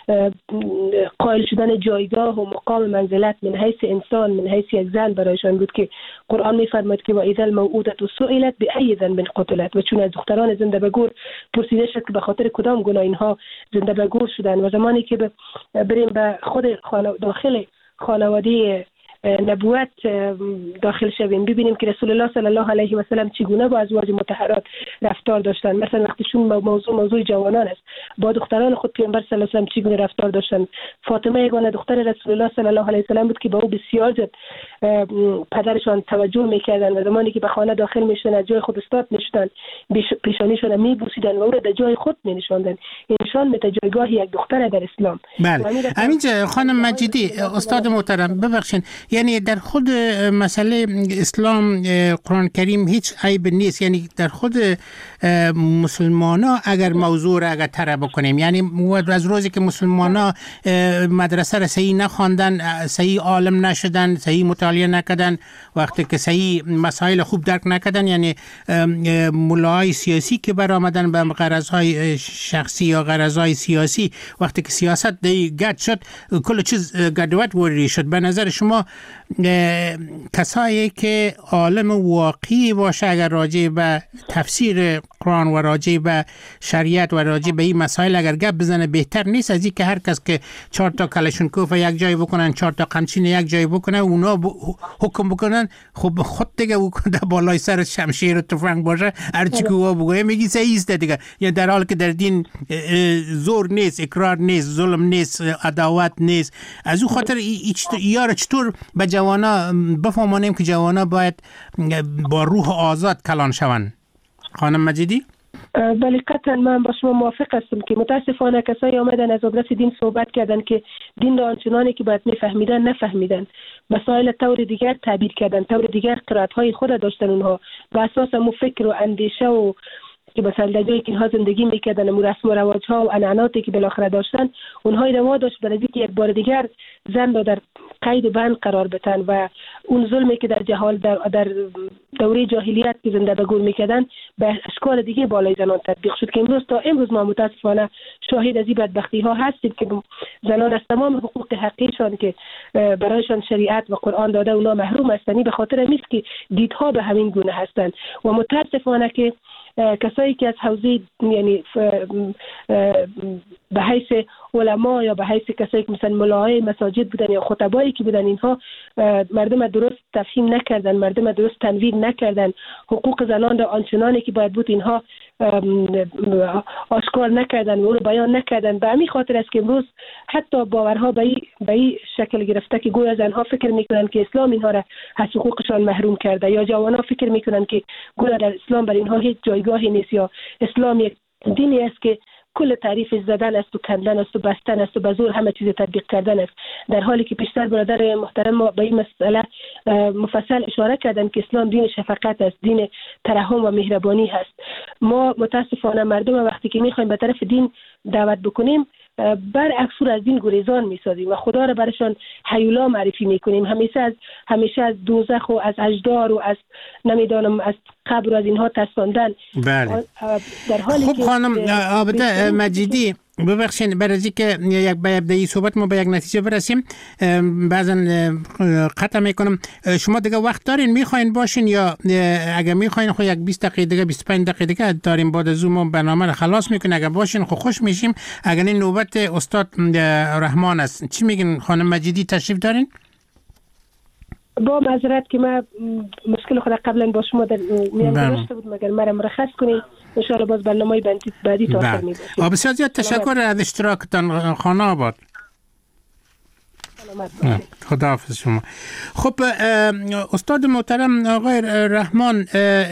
قائل شدن جایگاه و مقام منزلت من حیث انسان، من حیث یک زن برایشان بود که قرآن می‌فرماید که و اذا الموءودة سئلت بأي ذنب قتلت، و چون از دختران زنده به گور پرسیده شد که به خاطر کدام گناه اینها زنده به گور شدن. و زمانی که بریم به خود داخل خانواده نبوت داخل شویم ببینیم که رسول الله صلی الله علیه و سلم چگونه با ازواج مطهرات رفتار داشتن. مثلا وقتی چون موضوع موضوع جوانان است، با دختران خود پیامبر صلی الله علیه و سلم چگونه رفتار داشتن. فاطمه یگانه دختر رسول الله صلی الله علیه و سلم بود که با او بسیار زد پدرشان توجه میکردن و زمانی که به خانه داخل میشدن از جای خود استاد میشدن، پیشانیشون میبوسیدن و او را در جای خود مینشاندن. این نشان میده جایگاه یک دختر در اسلام. بله. همینجا خانم مجیدی استاد محترم ببخشید، یعنی در خود مسئله اسلام قرآن کریم هیچ عیب نیست. یعنی در خود مسلمانا اگر موضوع را اگر طرح بکنیم، یعنی از روزی که مسلمانا مدرسه را صحیح نخواندن، صحیح عالم نشدن، صحیح مطالعه نکردن، وقتی که صحیح مسائل خوب درک نکردن، یعنی مولای سیاسی که برآمدن به غرضهای شخصی یا غرضهای سیاسی، وقتی که سیاست دی گد شد کل چیز گدوت وری شد. به نظر شما کسایی که عالم واقعی باشه اگر راجع به تفسیر قرآن و راجع به شریعت و راجع به این مسائل اگر گپ بزنه بهتر نیست از این که هر کس که چهار تا کلاشینکوف یک جای بکنن، چهار تا قمچین یک جای بکنن، اونا حکم بکنن؟ خب خود دیگه او در بالای سر شمشیر و تفنگ باشه هر چی که او بگه میگی صحیح است دیگه. یا در حالی که در دین زور نیست، اقرار نیست، ظلم نیست، عداوت نیست. از او خاطر یار چطور به جوانا بفهمانیم که جوانا باید با روح آزاد کلان شوند؟ خانم مجیدی؟ بله قطعا من با شما موافق هستم که متاسفانه کسایی آمدن از آدرس دین صحبت کردن که دین را آنچنانی که باید میفهمیدن نفهمیدن، مسائل طور دیگر تعبیر کردن، طور دیگر قرائت‌های خود داشتن. اونها به اساس مو فکر و اندیشه و که مثلا در جایی که اینها زندگی میکردن و رسم و رواج‌ها و عنعناتی که بالاخره داشتن، اونها روا داشت برای اینکه یک بار دیگر زن را در قید و بند قرار بدن و اون ظلمی که در جهال در, در دوره جاهلیت که زنده به گور میکردن به اشکال دیگه بالای زنان تطبیق شد که امروز تا امروز ما متاسفانه شاهد از این بدبختی ها هستیم که زنان از تمام حقوق حقیقیشان که برایشان شریعت و قرآن داده اونا محروم هستند، به خاطر نیست که دیدها به همین گونه هستند. و متاسفانه که کسایی که از حوزه یعنی به حیث علما یا به حیث کسایی که مثلا ملاهای مساجد بودن یا خطبایی که بودن، اینها مردم درست تفهیم نکردن، مردم درست تنویر نکردن، حقوق زنان را آنچنانی که باید بود اینها آشکار نکردن و او رو بیان نکردن. به همین خاطر است که امروز حتی باورها به این شکل گرفته که گویا زنها فکر میکنن که اسلام اینها را از حقوقشان محروم کرده، یا جوانها فکر میکنن که گویا در اسلام برای اینها هیچ جایگاهی نیست، یا اسلام یک دینی است که کل تعریف زدن است و کندن است و بستن است و به زور همه چیز تطبیق کردن است، در حالی که پیشتر برادر محترم ما به این مسئله مفصل اشاره کردن که اسلام دین شفقت است، دین ترحم و مهربانی هست. ما متاسفانه مردم وقتی که میخوایم به طرف دین دعوت بکنیم برعکس از دین گریزان میسازیم و خدا را برشان هیولا معرفی میکنیم، همیشه از همیشه از دوزخ و از اجدار و از نمیدانم از قبر و از اینها ترساندن. بله. در حالی خب که خانم عابده مجیدی، ببخشید برای از اینکه یک به ابتدای صحبت ما به یک نتیجه برسیم، بعضا قطع میکنم، شما دیگه وقت دارین میخواین باشین یا اگر میخواین خو یک بیست دقیقه دیگه بیست و پنج دقیقه دیگه داریم بعد از اون برنامه رو خلاص میکنیم. اگر باشین خو خوش میشیم. اگر این نوبت استاد رحمان است. چی میگین خانم مجیدی، تشریف دارین؟ با معذرت که ما مشکل خود قبلا با شما در میان گذاشته بود، مگر مرا مرخص کنید ان شاء الله باز برنامه بعدی بعدی تا آخر میباشیم. بسیار زیاد تشکر از اشتراکتان خانه آباد. خدا حافظ شما. خب استاد محترم آقای رحمان،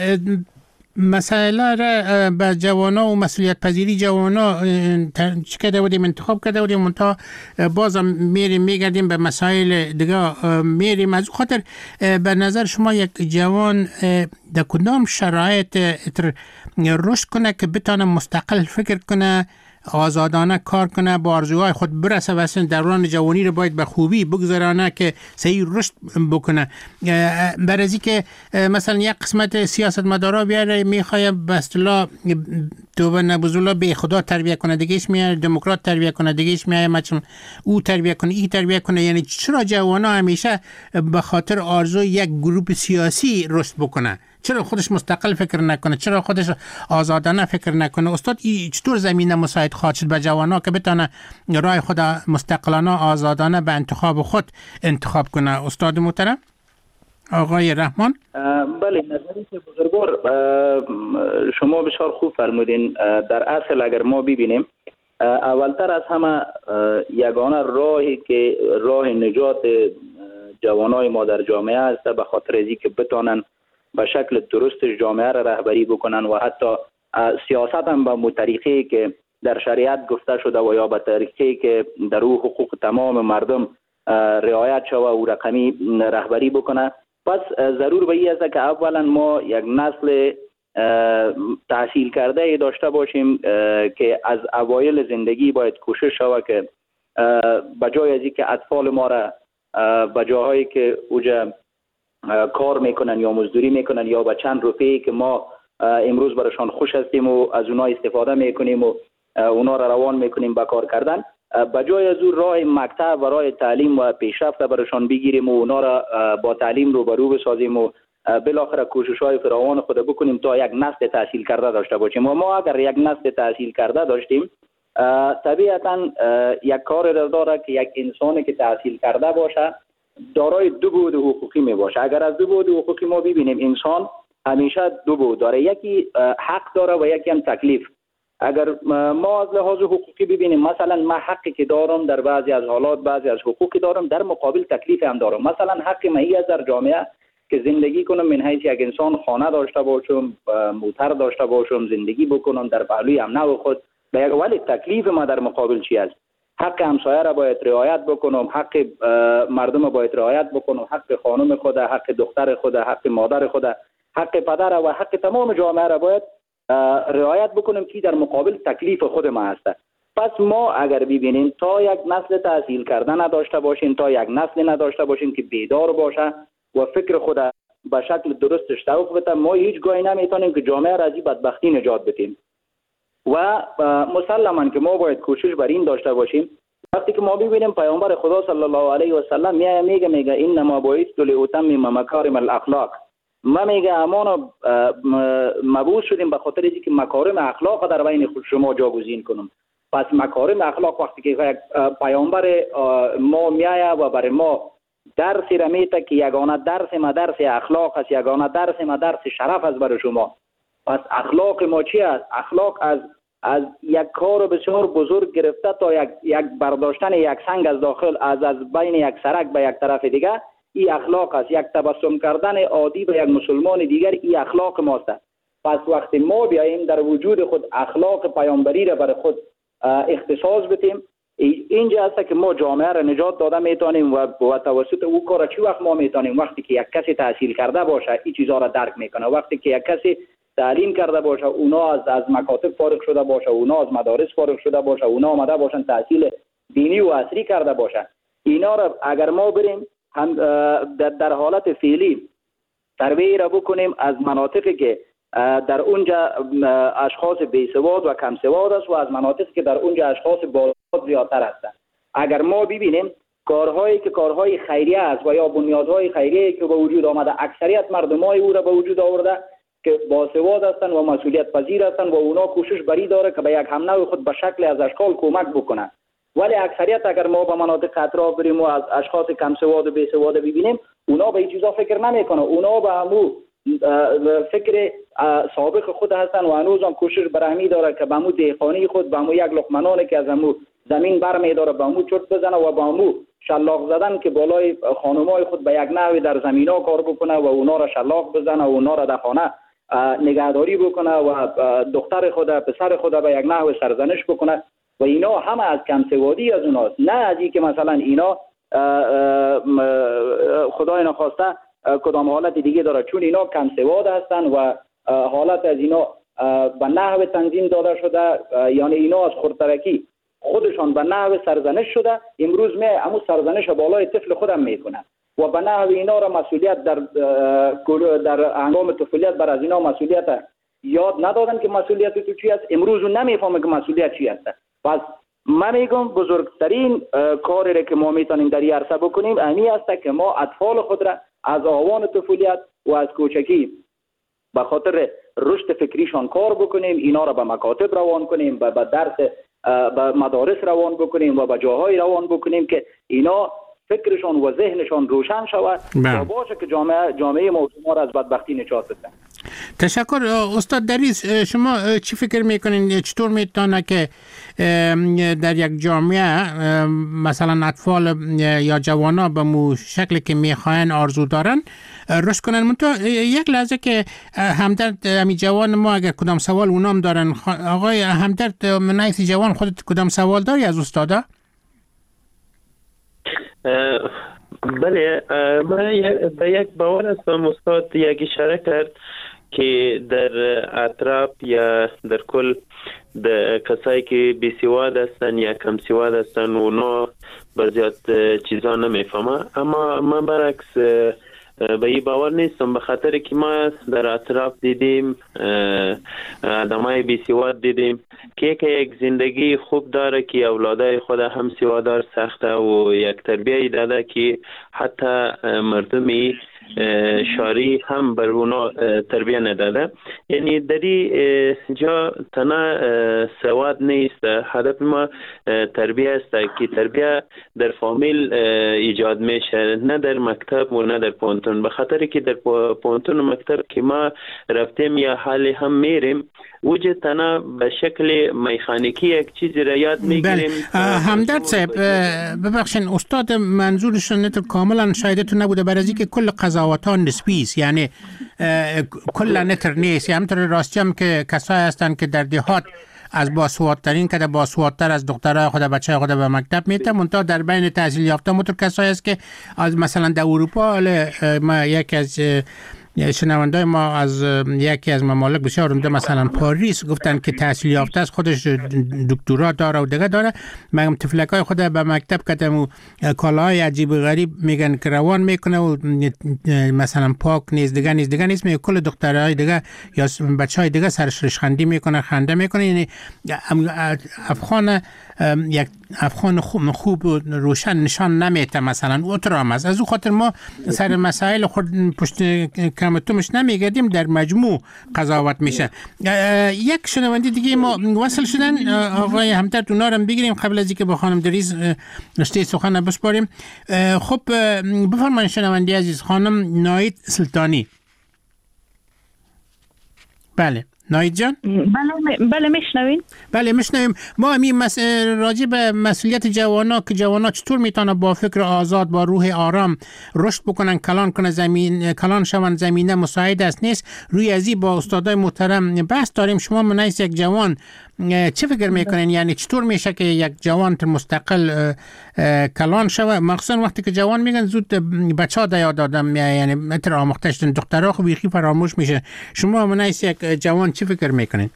مسئله را به جوانا و مسئولیت پذیری جوانا چه کرده بودیم، انتخاب کرده بودیم، منتها بازم میریم میگردیم به مسائل دیگه میریم. از خاطر به نظر شما یک جوان در کدام شرایط رشد کنه که بتانه مستقل فکر کنه، آزادانه کار کنه، با آرزوهای خود برسه و اصلا دوران جوانی رو باید به خوبی بگذرانه که صحیح رشد بکنه؟ برای که مثلا یک قسمت سیاستمدارا بیاره میخواه به اصطلاح توبه نبوزولا به خدا تربیه کنه، دیگهش میاره دموکرات تربیه کنه، دیگهش میاره مچم او تربیه کنه، ای تربیه کنه. یعنی چرا جوانا همیشه به خاطر آرزو یک گروه سیاسی رشد بکنه؟ چرا خودش مستقل فکر نکنه؟ چرا خودش آزادانه فکر نکنه؟ استاد این چطور زمینه مساعد خواهد شد به جوانا که بتونه راه خود مستقلانه آزادانه به انتخاب خود انتخاب کنه؟ استاد محترم آقای رحمان. بله، نظری که بزرگوار شما بسیار خوب فرمودین. در اصل اگر ما ببینیم اولتر از همه یگانه راهی که راه نجات جوانای ما در جامعه است به خاطر از اینکه بتونن به شکل درست جامعه را رهبری بکنن و حتی سیاست هم به طریقی که در شریعت گفته شده و یا به طریقی که در او حقوق تمام مردم رعایت شده و رقمی رهبری بکنه. پس ضرور به این است که اولا ما یک نسل تحصیل کرده داشته باشیم که از اوایل زندگی باید کوشش شود که بجای از اینکه اطفال ما را به جاهایی که اوجا کار میکنن یا مزدوری میکنن یا با چند روپیه که ما امروز براشان خوش هستیم و از اونا استفاده میکنیم و اونا را روان میکنیم به کار کردن، بجای از اون راه مکتب و راه تعلیم و پیشرفت براشان بگیریم و اونا را با تعلیم رو برو بسازیم و بالاخره کوشش های فراوان خود بکنیم تا یک نسل تحصیل کرده داشته باشیم. و ما اگر یک نسل تحصیل کرده داشتیم طبیعتا یک کار را داره که یک انسانی که تحصیل کرده باشه دارای دو بعد حقوقی می باشه. اگر از دو بعد حقوقی ما ببینیم انسان همیشه دو بعد داره، یکی حق داره و یکی هم تکلیف. اگر ما از لحاظ حقوقی ببینیم مثلا من حقی که دارم در بعضی از حالات بعضی از حقوقی دارم، در مقابل تکلیف هم دارم. مثلا حق من از در جامعه که زندگی کنم من حیث یک انسان خانه داشته باشم، موتر داشته باشم، زندگی بکنم در پهلوی امن خود، ولی تکلیف ما در مقابل چی است؟ حق همسایه را باید رعایت بکنم، حق مردم را باید رعایت بکنم، حق خانم خود، حق دختر خود، حق مادر خود، حق پدر و حق تمام جامعه را باید رعایت بکنم که در مقابل تکلیف خود ما است. پس ما اگر ببینیم تا یک نسل تحصیل کرده نداشته باشیم، تا یک نسل نداشته باشیم که بیدار باشه و فکر خود به شکل درستش توقف بده، ما هیچ گاهی نمیتونیم که جامعه را از این بدبختی نجات بدیم. و مسلما که ما باید کوشش بر این داشته باشیم. وقتی که ما ببینیم پیامبر خدا صلی الله علیه و سلم میگه میگه میگه انما بعثت لاتمم مکارم الاخلاق، ما میگه اما مبعوث شدیم به خاطر اینکه مکارم اخلاق در بین خود شما جاگزین کنم. پس مکارم اخلاق وقتی که یک پیامبر ما میایه و برای ما درسی را میته که یگانه درس ما درس اخلاق است، یگانه درس ما درس شرف است برای شما. پس اخلاق ما چی است؟ اخلاق از از یک کار بسیار بزرگ گرفته تا یک یک برداشتن یک سنگ از داخل از از بین یک سرک به یک طرف دیگه، این اخلاق است. یک تبسم کردن عادی به یک مسلمان دیگر، این اخلاق ماست. پس وقتی ما بیاییم در وجود خود اخلاق پیامبری را برای خود اختصاص بدیم. اینجا هست که ما جامعه را نجات داده میتونیم و با توسط او کار چی وقت ما میتونیم؟ وقتی که یک کسی تحصیل کرده باشه این چیزا را درک میکنه، وقتی که یک کسی تعلیم کرده باشه، اونا از از مکاتب فارغ شده باشه، اونا از مدارس فارغ شده باشه، اونا آمده باشن تحصیل دینی و عصری کرده باشه، اینا را اگر ما بریم هم در حالت فعلی ترویج را بکنیم از مناطقی که در اونجا اشخاص بیسواد و کم سواد است و از مناطقی که در اونجا اشخاص بالسواد زیادتر هستند. اگر ما ببینیم کارهایی که کارهای خیریه است و یا بنیادهای خیریه که به وجود آمده، اکثریت مردمای او را به وجود آورده که باسواد هستند و مسئولیت پذیر هستند و اونا کوشش بری داره که به یک هم نوع خود به شکل از اشکال کمک بکنن. ولی اکثریت اگر ما به مناطق اطراف بریم و از اشخاص کم سواد و بی سواد ببینیم، اونا به این چیزا فکر نمیکنه، اونا به همو فکر سابق خود هستن و هنوز هم کوشش برهمی داره که به همو دیخانی خود، به همو یک لقمه که از همو زمین برمی داره به همو چرت بزنه و به همو شلاق زدن که بالای خانمای خود به یک نحوی در زمینا کار بکنه و اونا را شلاق بزنه و اونا را در خانه نگهداری بکنه و دختر خود پسر خود به یک نحو سرزنش بکنه و اینا همه از کم سوادی از اوناست، نه از این که مثلا اینا خدای نخواسته کدام حالت دیگه داره، چون اینا کم سواد هستن و حالت از اینا به نحو تنظیم داده شده، یعنی اینا از خردترکی خودشان به نحو سرزنش شده، امروز می همون سرزنش بالای طفل خودم میکنن و به نحو اینا را مسئولیت در در هنگام طفولیت بر از اینا مسئولیت یاد ندادن که مسئولیت تو چی است، امروز اون نمیفهمه که مسئولیت چی است. پس من میگم بزرگترین کاری که ما میتونیم در این عرصه بکنیم امی است که ما اطفال خود را از آوان طفولیت و از کوچکی به خاطر رشد فکریشان کار بکنیم، اینا را به مکاتب روان کنیم، به درس به مدارس روان بکنیم و به جاهای روان بکنیم که اینا فکرشان و ذهنشان روشن شود و باشه که جامعه جامعه ما را از بدبختی نجات بده. تشکر استاد دریس. شما چی فکر میکنین چطور میتونه که در یک جامعه مثلا اطفال یا جوانا به مو شکلی که میخواین آرزو دارن رشد کنن؟ منتها یک لحظه که همدرد همی جوان ما اگر کدام سوال اونام دارن، آقای همدرد منایت جوان خودت کدام سوال داری از استادا؟ بله، من به یک باور هستم استاد یک اشاره کرد که در اطراف یا در کل د کسایی که بیسواد هستن یا کم سواد هستن اونا بزیاد چیزا نمیفهمه، اما من برعکس به این باور نیستم، به خاطر که ما در اطراف دیدیم آدمای بیسواد دیدیم که یک زندگی خوب داره که اولادای خود هم سوادار ساخته و یک تربیه داده که حتی مردمی شاری هم بر اونا تربیه نداده. یعنی در این جا تنها سواد نیست، هدف ما تربیه است که تربیه در فامیل ایجاد میشه، نه در مکتب و نه در پانتون. به خاطر که در پانتون و مکتب که ما رفتیم یا حالی هم میریم وجه تنها به شکل میخانیکی یک چیزی را یاد میگیریم. همدرد صاحب ببخشین، استاد منظورشون نتر کاملا شایدتون نبوده، برای اینکه کل قضاوتان نسبی است، یعنی کل نتر نیست. همطور راستی هم که کسایی هستن که در دهات از باسوادترین که باسوادتر از دخترای خود بچه خود به مکتب میته، منتها در بین تحصیل یافته متر کسایی است که از مثلا در اروپا، ما یکی از شنوندای ما از یکی از ممالک بسیار عمده مثلا پاریس گفتن که تحصیل یافته است، خودش دکترا داره و دیگه داره، مگم تفلکای خود به مکتب کدم و کالاهای عجیب غریب میگن که روان میکنه و مثلا پاک نیست دیگه نیست دیگه نیست، میگه کل دخترای دیگه یا بچهای دیگه سرش ریشخندی میکنه خنده میکنه. یعنی افغان یک افغان خوب خوب و روشن نشان نمیته مثلا اوترام است. از او خاطر ما سر مسائل خود پشت کمتومش نمیگردیم، در مجموع قضاوت میشه. یک شنونده دیگه ما وصل شدن، آقای همدرد اونا رو بگیریم قبل از اینکه با خانم دریز رشته سخن بسپاریم. خب بفرمایید شنونده عزیز، خانم ناید سلطانی. بله ناهید جان؟ بله بله میشنوین؟ بله میشنویم. ما همین مس... راجع به مسئولیت جوانا که جوانا چطور میتونه با فکر آزاد، با روح آرام رشد بکنن، کلان کنه زمین، کلان شون زمینه مساعد است نیست. روی ازی با استادای محترم بحث داریم. شما منایس یک جوان چه فکر میکنین؟ یعنی چطور میشه که یک جوان مستقل کلان شوه؟ مخصوصا وقتی که جوان میگن زود بچه ها دیاد دادم، یعنی متر آموختشتن، دخترها خب بیخی فراموش میشه. شما منایس یک جوان چی فکر میکنین؟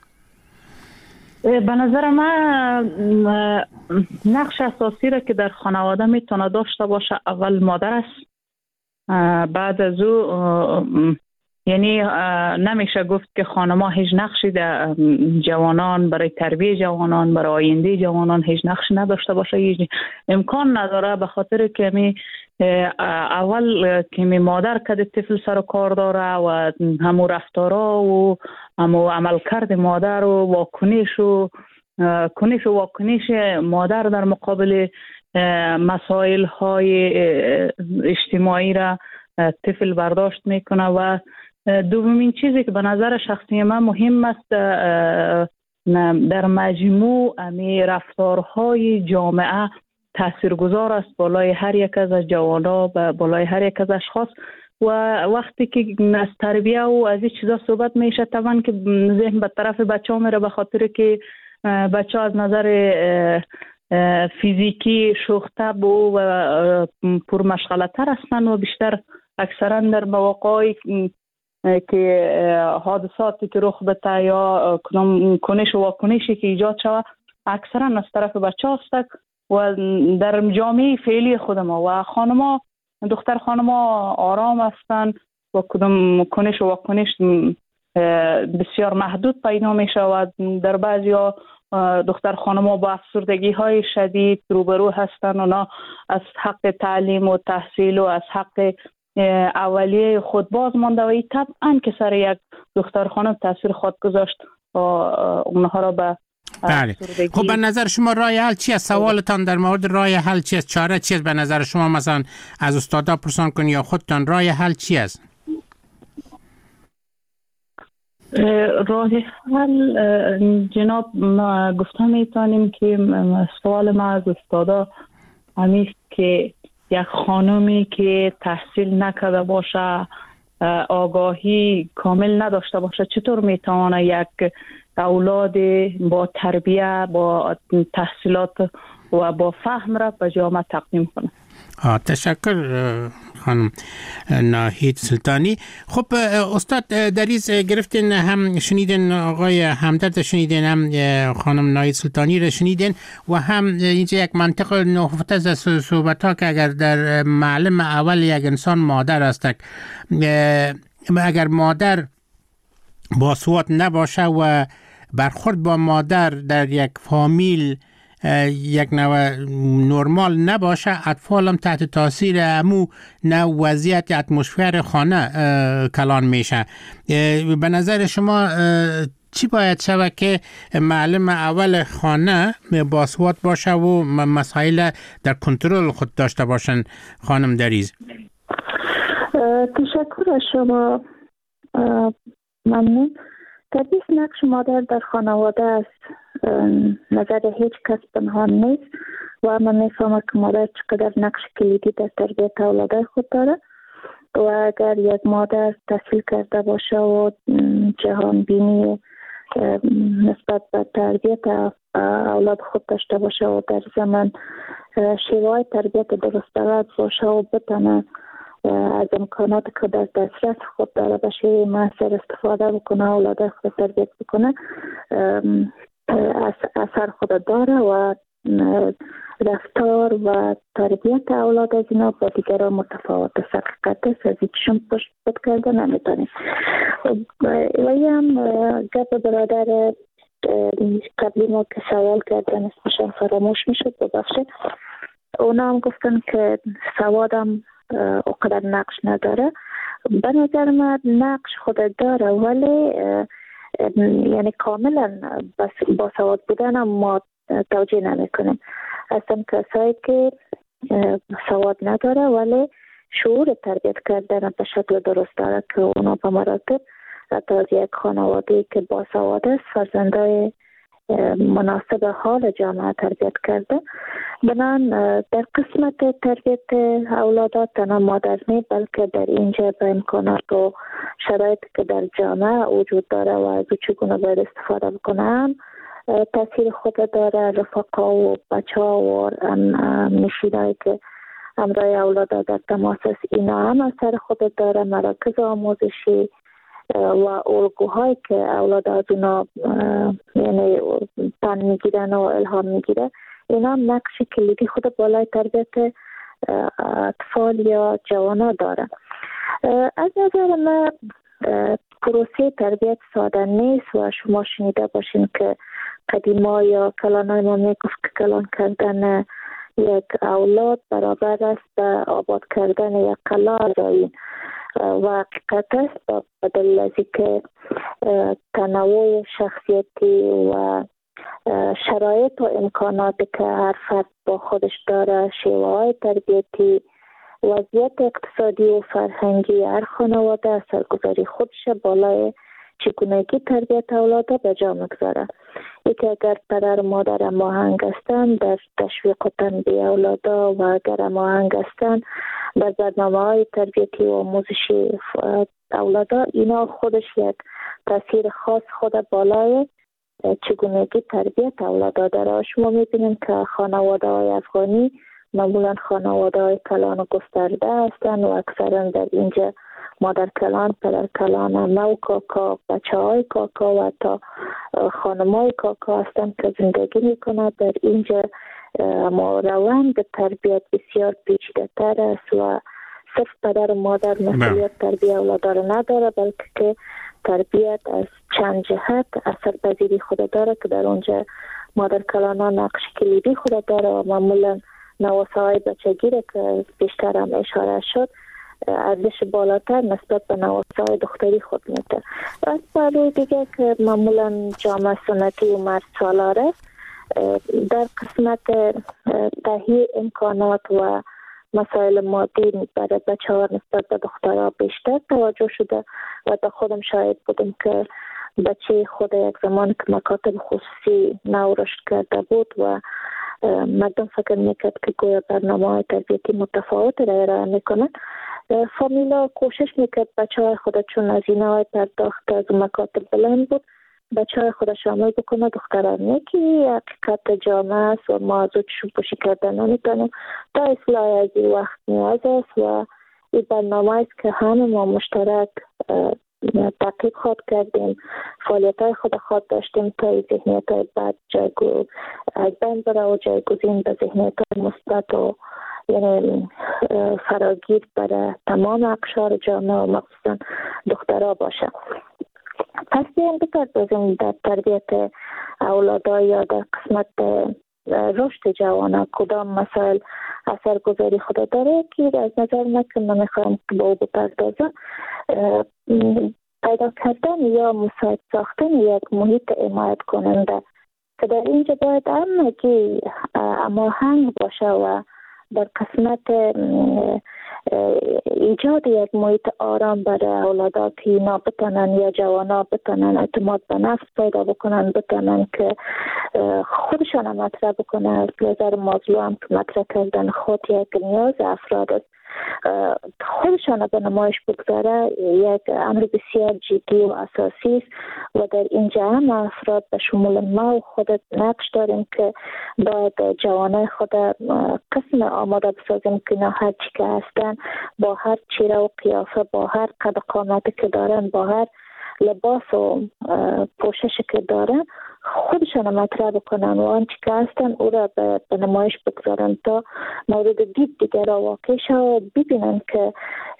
به نظر من نقش اساسی را که در خانواده میتونه داشته باشه اول مادر است. بعد از او یعنی نمیشه گفت که خانما هیچ نقشی در جوانان، برای تربیت جوانان، برای آینده جوانان هیچ نقشی نداشته باشه. هیچ امکان نداره، به خاطر که می اول که می مادر کده طفل سر کار داره و همو رفتارا و همو عملکرد مادر و واکنش و کنش و واکنش مادر در مقابل مسائل های اجتماعی را طفل برداشت میکنه. و دومین چیزی که به نظر شخصی من مهم است در مجموع امی رفتارهای جامعه تاثیرگذار است بالای هر یک از جوانان و بالای هر یک از اشخاص. و وقتی که از تربیه و از این چیزا صحبت میشه طبعا که ذهن به طرف بچه ها میره، به خاطر که بچه ها از نظر فیزیکی شوخ‌طبع و پرمشغله‌تر هستند و بیشتر اکثرا در مواقعی که حادثاتی که رخ بده یا کنش و واکنشی که ایجاد شود اکثرا از طرف بچه هست. و در جامعه فعلی خود ما و خانما، دختر خانما آرام هستند و کدام کنش و واکنش بسیار محدود پیدا می شود. در بعضی ها دختر خانما با افسردگی های شدید روبرو هستند. اونا از حق تعلیم و تحصیل و از حق اولیه خود باز مانده و این طبعا که سر یک دختر خانم تاثیر خود گذاشت و اونها را به بله. خب به نظر شما راه حل چی است؟ سوالتان در مورد راه حل چی است؟ چاره چی است به نظر شما؟ مثلا از استادا پرسان کنی یا خودتان راه حل چی است؟ راه حل جناب ما گفته میتونیم که سوال ما از استادا همیست که یک خانمی که تحصیل نکرده باشه، آگاهی کامل نداشته باشه، چطور میتونه یک اولاد با تربیه، با تحصیلات و با فهم را به جامعه تقدیم کنه؟ تشکر خانم ناهید سلطانی. خب استاد دریز گرفتین، هم شنیدین آقای همدرد شنیدین، هم خانم ناهید سلطانی را شنیدین و هم اینجا یک منطق نهفته از صحبت ها که اگر در معلم اول یک انسان مادر است، اگر مادر باسواد نباشه و برخورد با مادر در یک فامیل یک نوع نرمال نباشه، اطفال هم تحت تاثیر امو نوع وضعیت اتمسفر خانه کلان میشه. به نظر شما چی باید شود که معلم اول خانه باسواد باشه و مسائل در کنترل خود داشته باشن؟ خانم دریز. تشکر از شما، ممنون. طبیعی نقش مادر در خانواده است، نظر هیچ کس پنهان نیست و من میفهمم که مادر چقدر نقش کلیدی در تربیت اولاد خود داره و اگر یک مادر تحصیل کرده باشه و جهان بینی نسبت به تربیت اولاد خود داشته باشه و در زمان شیوه تربیت درست باشه و بتونه از امکانات که در دسترس خود داره به شیوه موثر استفاده بکنه، اولاد خود تربیت بکنه، اثر خود داره و رفتار و تربیت اولاد از اینا با دیگران متفاوت است. حقیقت است، از ایشون پشت پت کرده نمیتونیم. و یه هم گپ برادر قبلی ما که سوال کردن اسمشان فراموش میشد، ببخشید. اونا هم گفتن که سوادم اقدر نقش نداره. به نظر من نقش خود داره، ولی یعنی کاملا با سواد بودن ما توجیه نمی کنیم. اصلا کسایی که سواد نداره ولی شعور تربیت کردن به شکل درست داره که اونا به مراتب حتی از یک خانواده که باسواد است فرزندای مناسب حال جامعه تربیت کرده. بنان در قسمت تربیت اولادات تنها مادر نی بلکه در اینجا به امکانات و شرایط که در جامعه وجود داره و از چگونه باید استفاده بکنن تاثیر خود داره. رفقا و بچه ها و نشینایی که همراه اولادات در تماس است اینا هم اثر خود داره. مراکز آموزشی و الگوهایی که اولاد از اونا یعنی پن میگیرن و الهام میگیره اینا هم نقش کلیدی خود بالای تربیت اطفال یا جوانا داره. از نظر من پروسه تربیت ساده نیست و شما شنیده باشین که قدیما یا کلانای ما میگفت که کلان کردن یک اولاد برابر است به آباد کردن یک قلعه زاین و حقیقت است به دلیل از که تنوع شخصیتی و شرایط و امکاناتی که هر فرد با خودش داره، شیوه های تربیتی، وضعیت اقتصادی و فرهنگی هر خانواده اثرگذاری خودش بالای چگونگی تربیت اولاده به جا میگذاره. یکی اگر پدر و مادر هماهنگ هستند در تشویق و تنبیه اولادا و اگر هماهنگ هستند در برنامه‌های تربیتی و آموزشی اولادا اینا خودش یک تاثیر خاص خود بالای چگونگی تربیت اولادا داره. شما میبینید که خانواده های افغانی معمولا خانواده های کلان و گسترده هستند و اکثرا در اینجا مادر کلان، پدر کلان، عمه و کاکا، بچه های کاکا و حتی خانم های کاکا هستند که زندگی میکنند در اینجا. اما روند تربیت بسیار پیچیده تر است و صرف پدر و مادر مسئولیت تربیت اولاد را نداره بلکه که تربیت از چند جهت اثر پذیری خود داره که در اونجا مادر کلانا نقش کلیدی خود داره و معمولا نواسه های بچگی را که بیشتر هم اشاره شد ارزش بالاتر نسبت به نواسه های دختری خود میده. از پهلوی دیگه که معمولا جامعه سنتی و مرد سالاره در قسمت تهیه امکانات و مسائل مادی برای بچه ها نسبت به دخترها بیشتر توجه شده و تا خودم شاهد بودم که بچه خود یک زمان که مکاتب خصوصی نو رشد کرده بود و مردم فکر میکرد که گویا برنامه های تربیتی متفاوت را ارائه میکنن. فامیلا کوشش میکرد بچه های خود چون از اینه های پرداخت از مکاتب بلند بود بچه های خود شامل بکنه دخترانه که حقیقت جامعه است و ما از او چشم‌پوشی کردن نمیتونیم. تا اصلاح از این وقت نیاز است و این برنامه است که همه ما مشترک تحقیق خود کردیم، فعالیت های خود خود داشتیم تا این ذهنیت های بعد جایگو از بین بره و جایگزین به ذهنیت های مثبت و یعنی فراگیر برای تمام اقشار جامعه و مخصوصا دخترها باشه. پس بیان بپردازیم در تربیت اولادا یا در قسمت رشد جوانان کدام مسائل اثرگذاری خود داره که از نظر من که من میخوام که با او بپردازم. پیدا کردن یا مساعد ساختن یک محیط حمایت کننده که در اینجا باید همگی هماهنگ باشه و در قسمت ایجاد یک محیط آرام برای اولادا که اینا بتونن یا جوانا بتونن اعتماد به نفس پیدا بکنن، بتونن که خودشان مطرح بکنن. از نظر موضوع هم که مطرح کردن خود یک نیاز افراد است، خودشان به نمایش بگذاره یک امر بسیار جدی و اساسی است و در اینجا هم افراد به شمول ما و خودت نقش داریم که باید جوانای خود قسم آماده بسازیم که نه هر چی که هستن با هر چیره و قیافه، با هر قد قامتی که دارن، با هر لباس و پوششی که دارن خودشان مطرح بکنن و آنچه که هستن او را به نمایش بگذارن تا مورد دید دیگر را واقع شد و ببینن که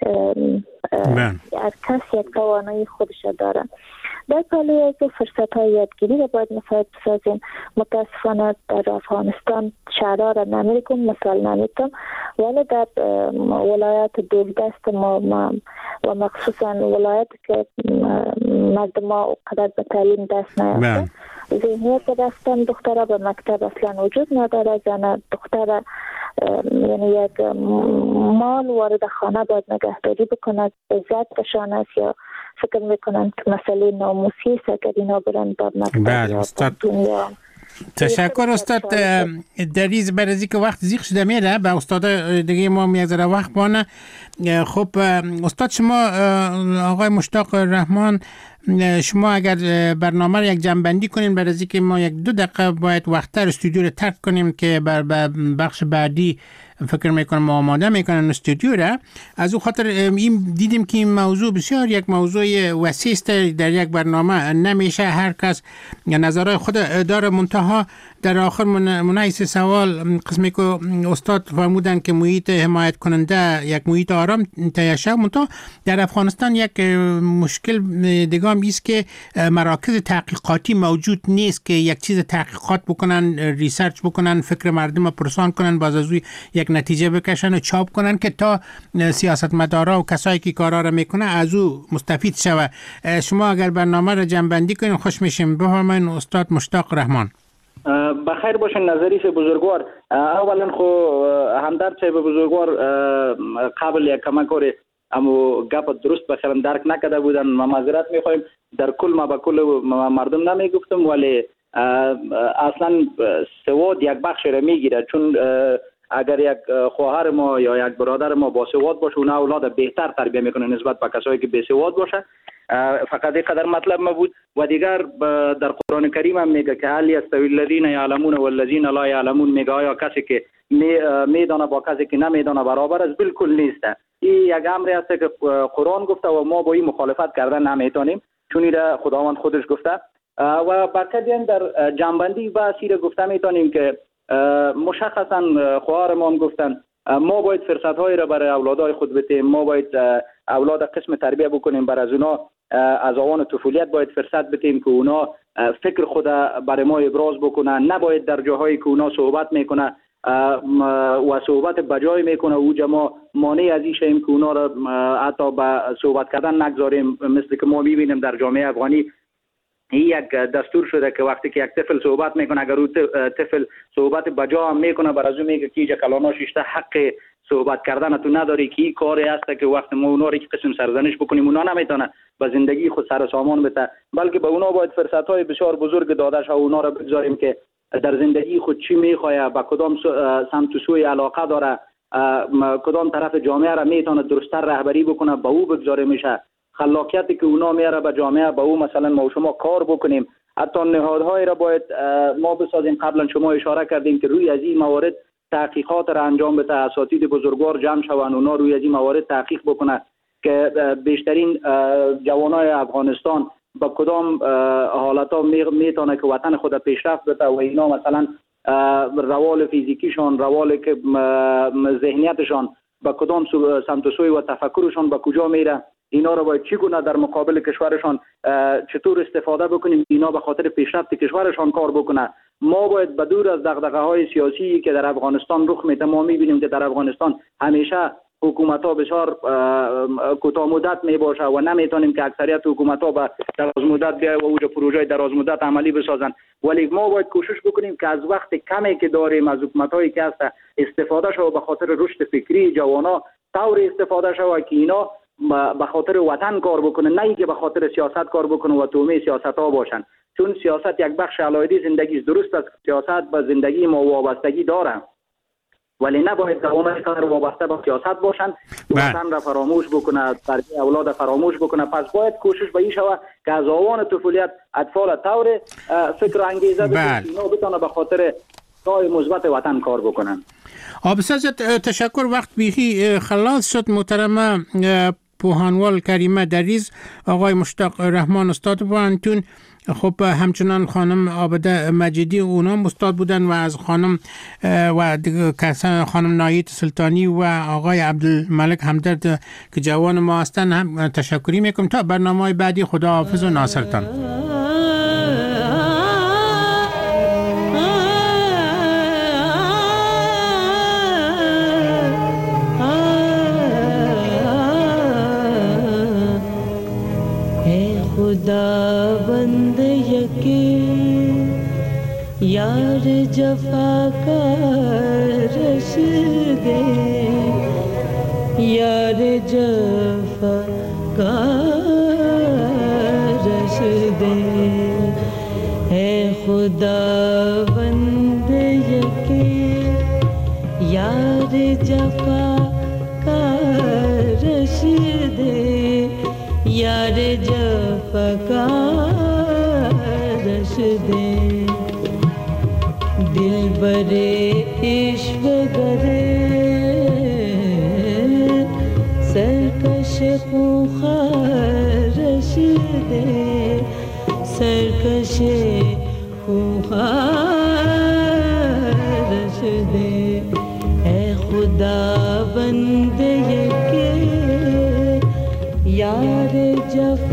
هر کس یک توانایی خودش دارن. در پهلوی از فرصت های یادگیری را باید مساعد بسازیم. متاسفانه در افغانستان شهرها را نمیگم، مثال نمیتم، ولی در ولایت دوردست ما, ما و مخصوصا ولایت که مردم ما قدر به تعلیم دست نیافتن ذهنیت رفتن دختره به مکتب اصلا وجود نداره. زن دختره یعنی یک مال وارد خانه باید نگهداری بکند، عزت بشان است یا فکر میکنن که مسئله ناموسی است که اینا برن در مکتب دنیا. تشکر استاد دریز برازی که وقت زیخ شده میره به استاد دیگه ما میگذره وقت بانه. خب استاد شما آقای مشتاق رحمان شما اگر برنامه رو یک جنبندی کنین برازی که ما یک دو دقیقه باید وقتتر استودیو رو ترک کنیم که بر بخش بعدی فکر میکنم ما آماده میکنن استودیو را. از او خاطر این دیدیم که این موضوع بسیار یک موضوع وسیع است، در یک برنامه نمیشه هر کس نظرهای خود داره. منتها در آخر منحیث سوال قسمی که استاد فرمودن که محیط حمایت کننده یک محیط آرام تیشه، منتها در افغانستان یک مشکل دیگه هم است که مراکز تحقیقاتی موجود نیست که یک چیز تحقیقات بکنن، ریسرچ بکنن، فکر مردم رو پرسان کنن، باز از یک نتیجه بکشن و چاپ کنن که تا سیاستمدارا و کسایی که کارا رو میکنه از او مستفید شوه. شما اگر برنامه رو جنبندی کنین خوش میشیم. بفرمایید استاد مشتاق رحمان. بخیر باشین. نظریه بزرگوار، اولا خو همدرد صاحب بزرگوار قبل یک کمکار اما گپ درست بخیرم درک نکرده بودن، ما معذرت میخوایم. در کل ما به کل مردم نمیگفتم، ولی اصلا سواد یک بخش را میگیره، چون اگر یک خواهر ما یا یک برادر ما با سواد باشه اون اولاد بهتر تربیت میکنه نسبت به کسایی که بی سواد باشه. فقط این قدر مطلب ما بود. و دیگر در قرآن کریم هم میگه که هل یستوی الذین یعلمون والذین لا یعلمون، میگه آیا کسی که میدانه با کسی که نمیدانه برابر است؟ بالکل نیست. این یک امری است که قرآن گفته و ما با این مخالفت کردن نمیتونیم، چون این خداوند خودش گفته. و برکت در جنبندی بحثی را گفته میتونیم که مشخصا خواهر ما هم گفتن ما باید فرصت‌هایی را برای اولادای خود بدیم، ما باید اولاد قسم تربیت بکنیم، برای از اونا از آوان طفولیت باید فرصت بدیم که اونا فکر خود برای ما ابراز بکنن، نباید در جاهایی که اونا صحبت میکنه و صحبت بجای میکنه او جماع مانع از این شیم که اونا را حتی به صحبت کردن نگذاریم. مثل که ما میبینیم در جامعه افغانی این یک دستور شده که وقتی که یک طفل صحبت میکنه، اگر او طفل صحبت بجا هم میکنه بر از او میگه که کلانا شیشته حق صحبت کردن تو نداری، که این کاری هست که وقتی ما اونا رو یک قسم سرزنش بکنیم اونا نمیتونه به زندگی خود سر و سامان بده، بلکه به اونا باید فرصت‌های بسیار بزرگ داده شه و اونا رو بگذاریم که در زندگی خود چی میخواه، با کدام سمت و سوی علاقه داره، کدام طرف جامعه را میتونه درست‌تر رهبری بکنه، به او بگذاره میشه. خلاقیتی که اونا میاره به جامعه به او مثلا ما و شما کار بکنیم. حتی نهادهایی را باید ما بسازیم. قبلا شما اشاره کردیم که روی از این موارد تحقیقات را انجام بده، اساتید بزرگوار جمع شوند، اونا روی از این موارد تحقیق بکنه که بیشترین جوانای افغانستان با کدام حالتا میتونه که وطن خود پیشرفت بده و اینا مثلا روال فیزیکیشان، روال که ذهنیتشان با کدام سمت و سوی و تفکرشان با کجا میره، اینا رو باید چگونه در مقابل کشورشان چطور استفاده بکنیم، اینا به خاطر پیشرفت کشورشان کار بکنه. ما باید بدور از دغدغه‌های سیاسی که در افغانستان رخ میده، ما میبینیم که در افغانستان همیشه حکومت‌ها بسیار کوتاه مدت میباشه و نمیتونیم که اکثریت حکومت‌ها به دراز مدت بیا و اوج پروژه دراز مدت عملی بسازن. ولی ما باید کوشش بکنیم که از وقت کمی که داریم از حکومت‌هایی که هست استفاده شود به خاطر رشد فکری جوانا، طور استفاده شود که اینا به خاطر وطن کار بکنه، نه اینکه به خاطر سیاست کار بکنه و تومه سیاست‌ها باشن. چون سیاست یک بخش علایدی زندگی درست است، سیاست به زندگی ما وابستگی داره، ولی نباید جوانای کار وابسته به سیاست باشن، وطن را فراموش بکنه، تربیت اولاد فراموش بکنه. پس باید کوشش به این شود که از آوان طفولیت اطفال طور فکر انگیزه بده اینا بتونه به خاطر کار مثبت وطن کار بکنن. بسیار تشکر. وقت بیخی خلاص شد. محترمه پوهانوال کریمه دریز، آقای مشتاق رحمان استاد پوهنتون، خب همچنان خانم عابده مجیدی اونام استاد بودن و از خانم و کسان خانم نایت سلطانی و آقای عبدالملک همدرد که جوان ما هستن هم تشکری میکنم. تا برنامه بعدی خدا حافظ و ناصرتان. خدا بند یکی یار جفا کار رشدے یار جفا کار خدا بند یکی یار جفا کا رشد یار جفا کا رشد دل برے عشق گرے سرکش خونخوار رشد سرکش خونخوار رشد اے خدا بند یکی یار جفا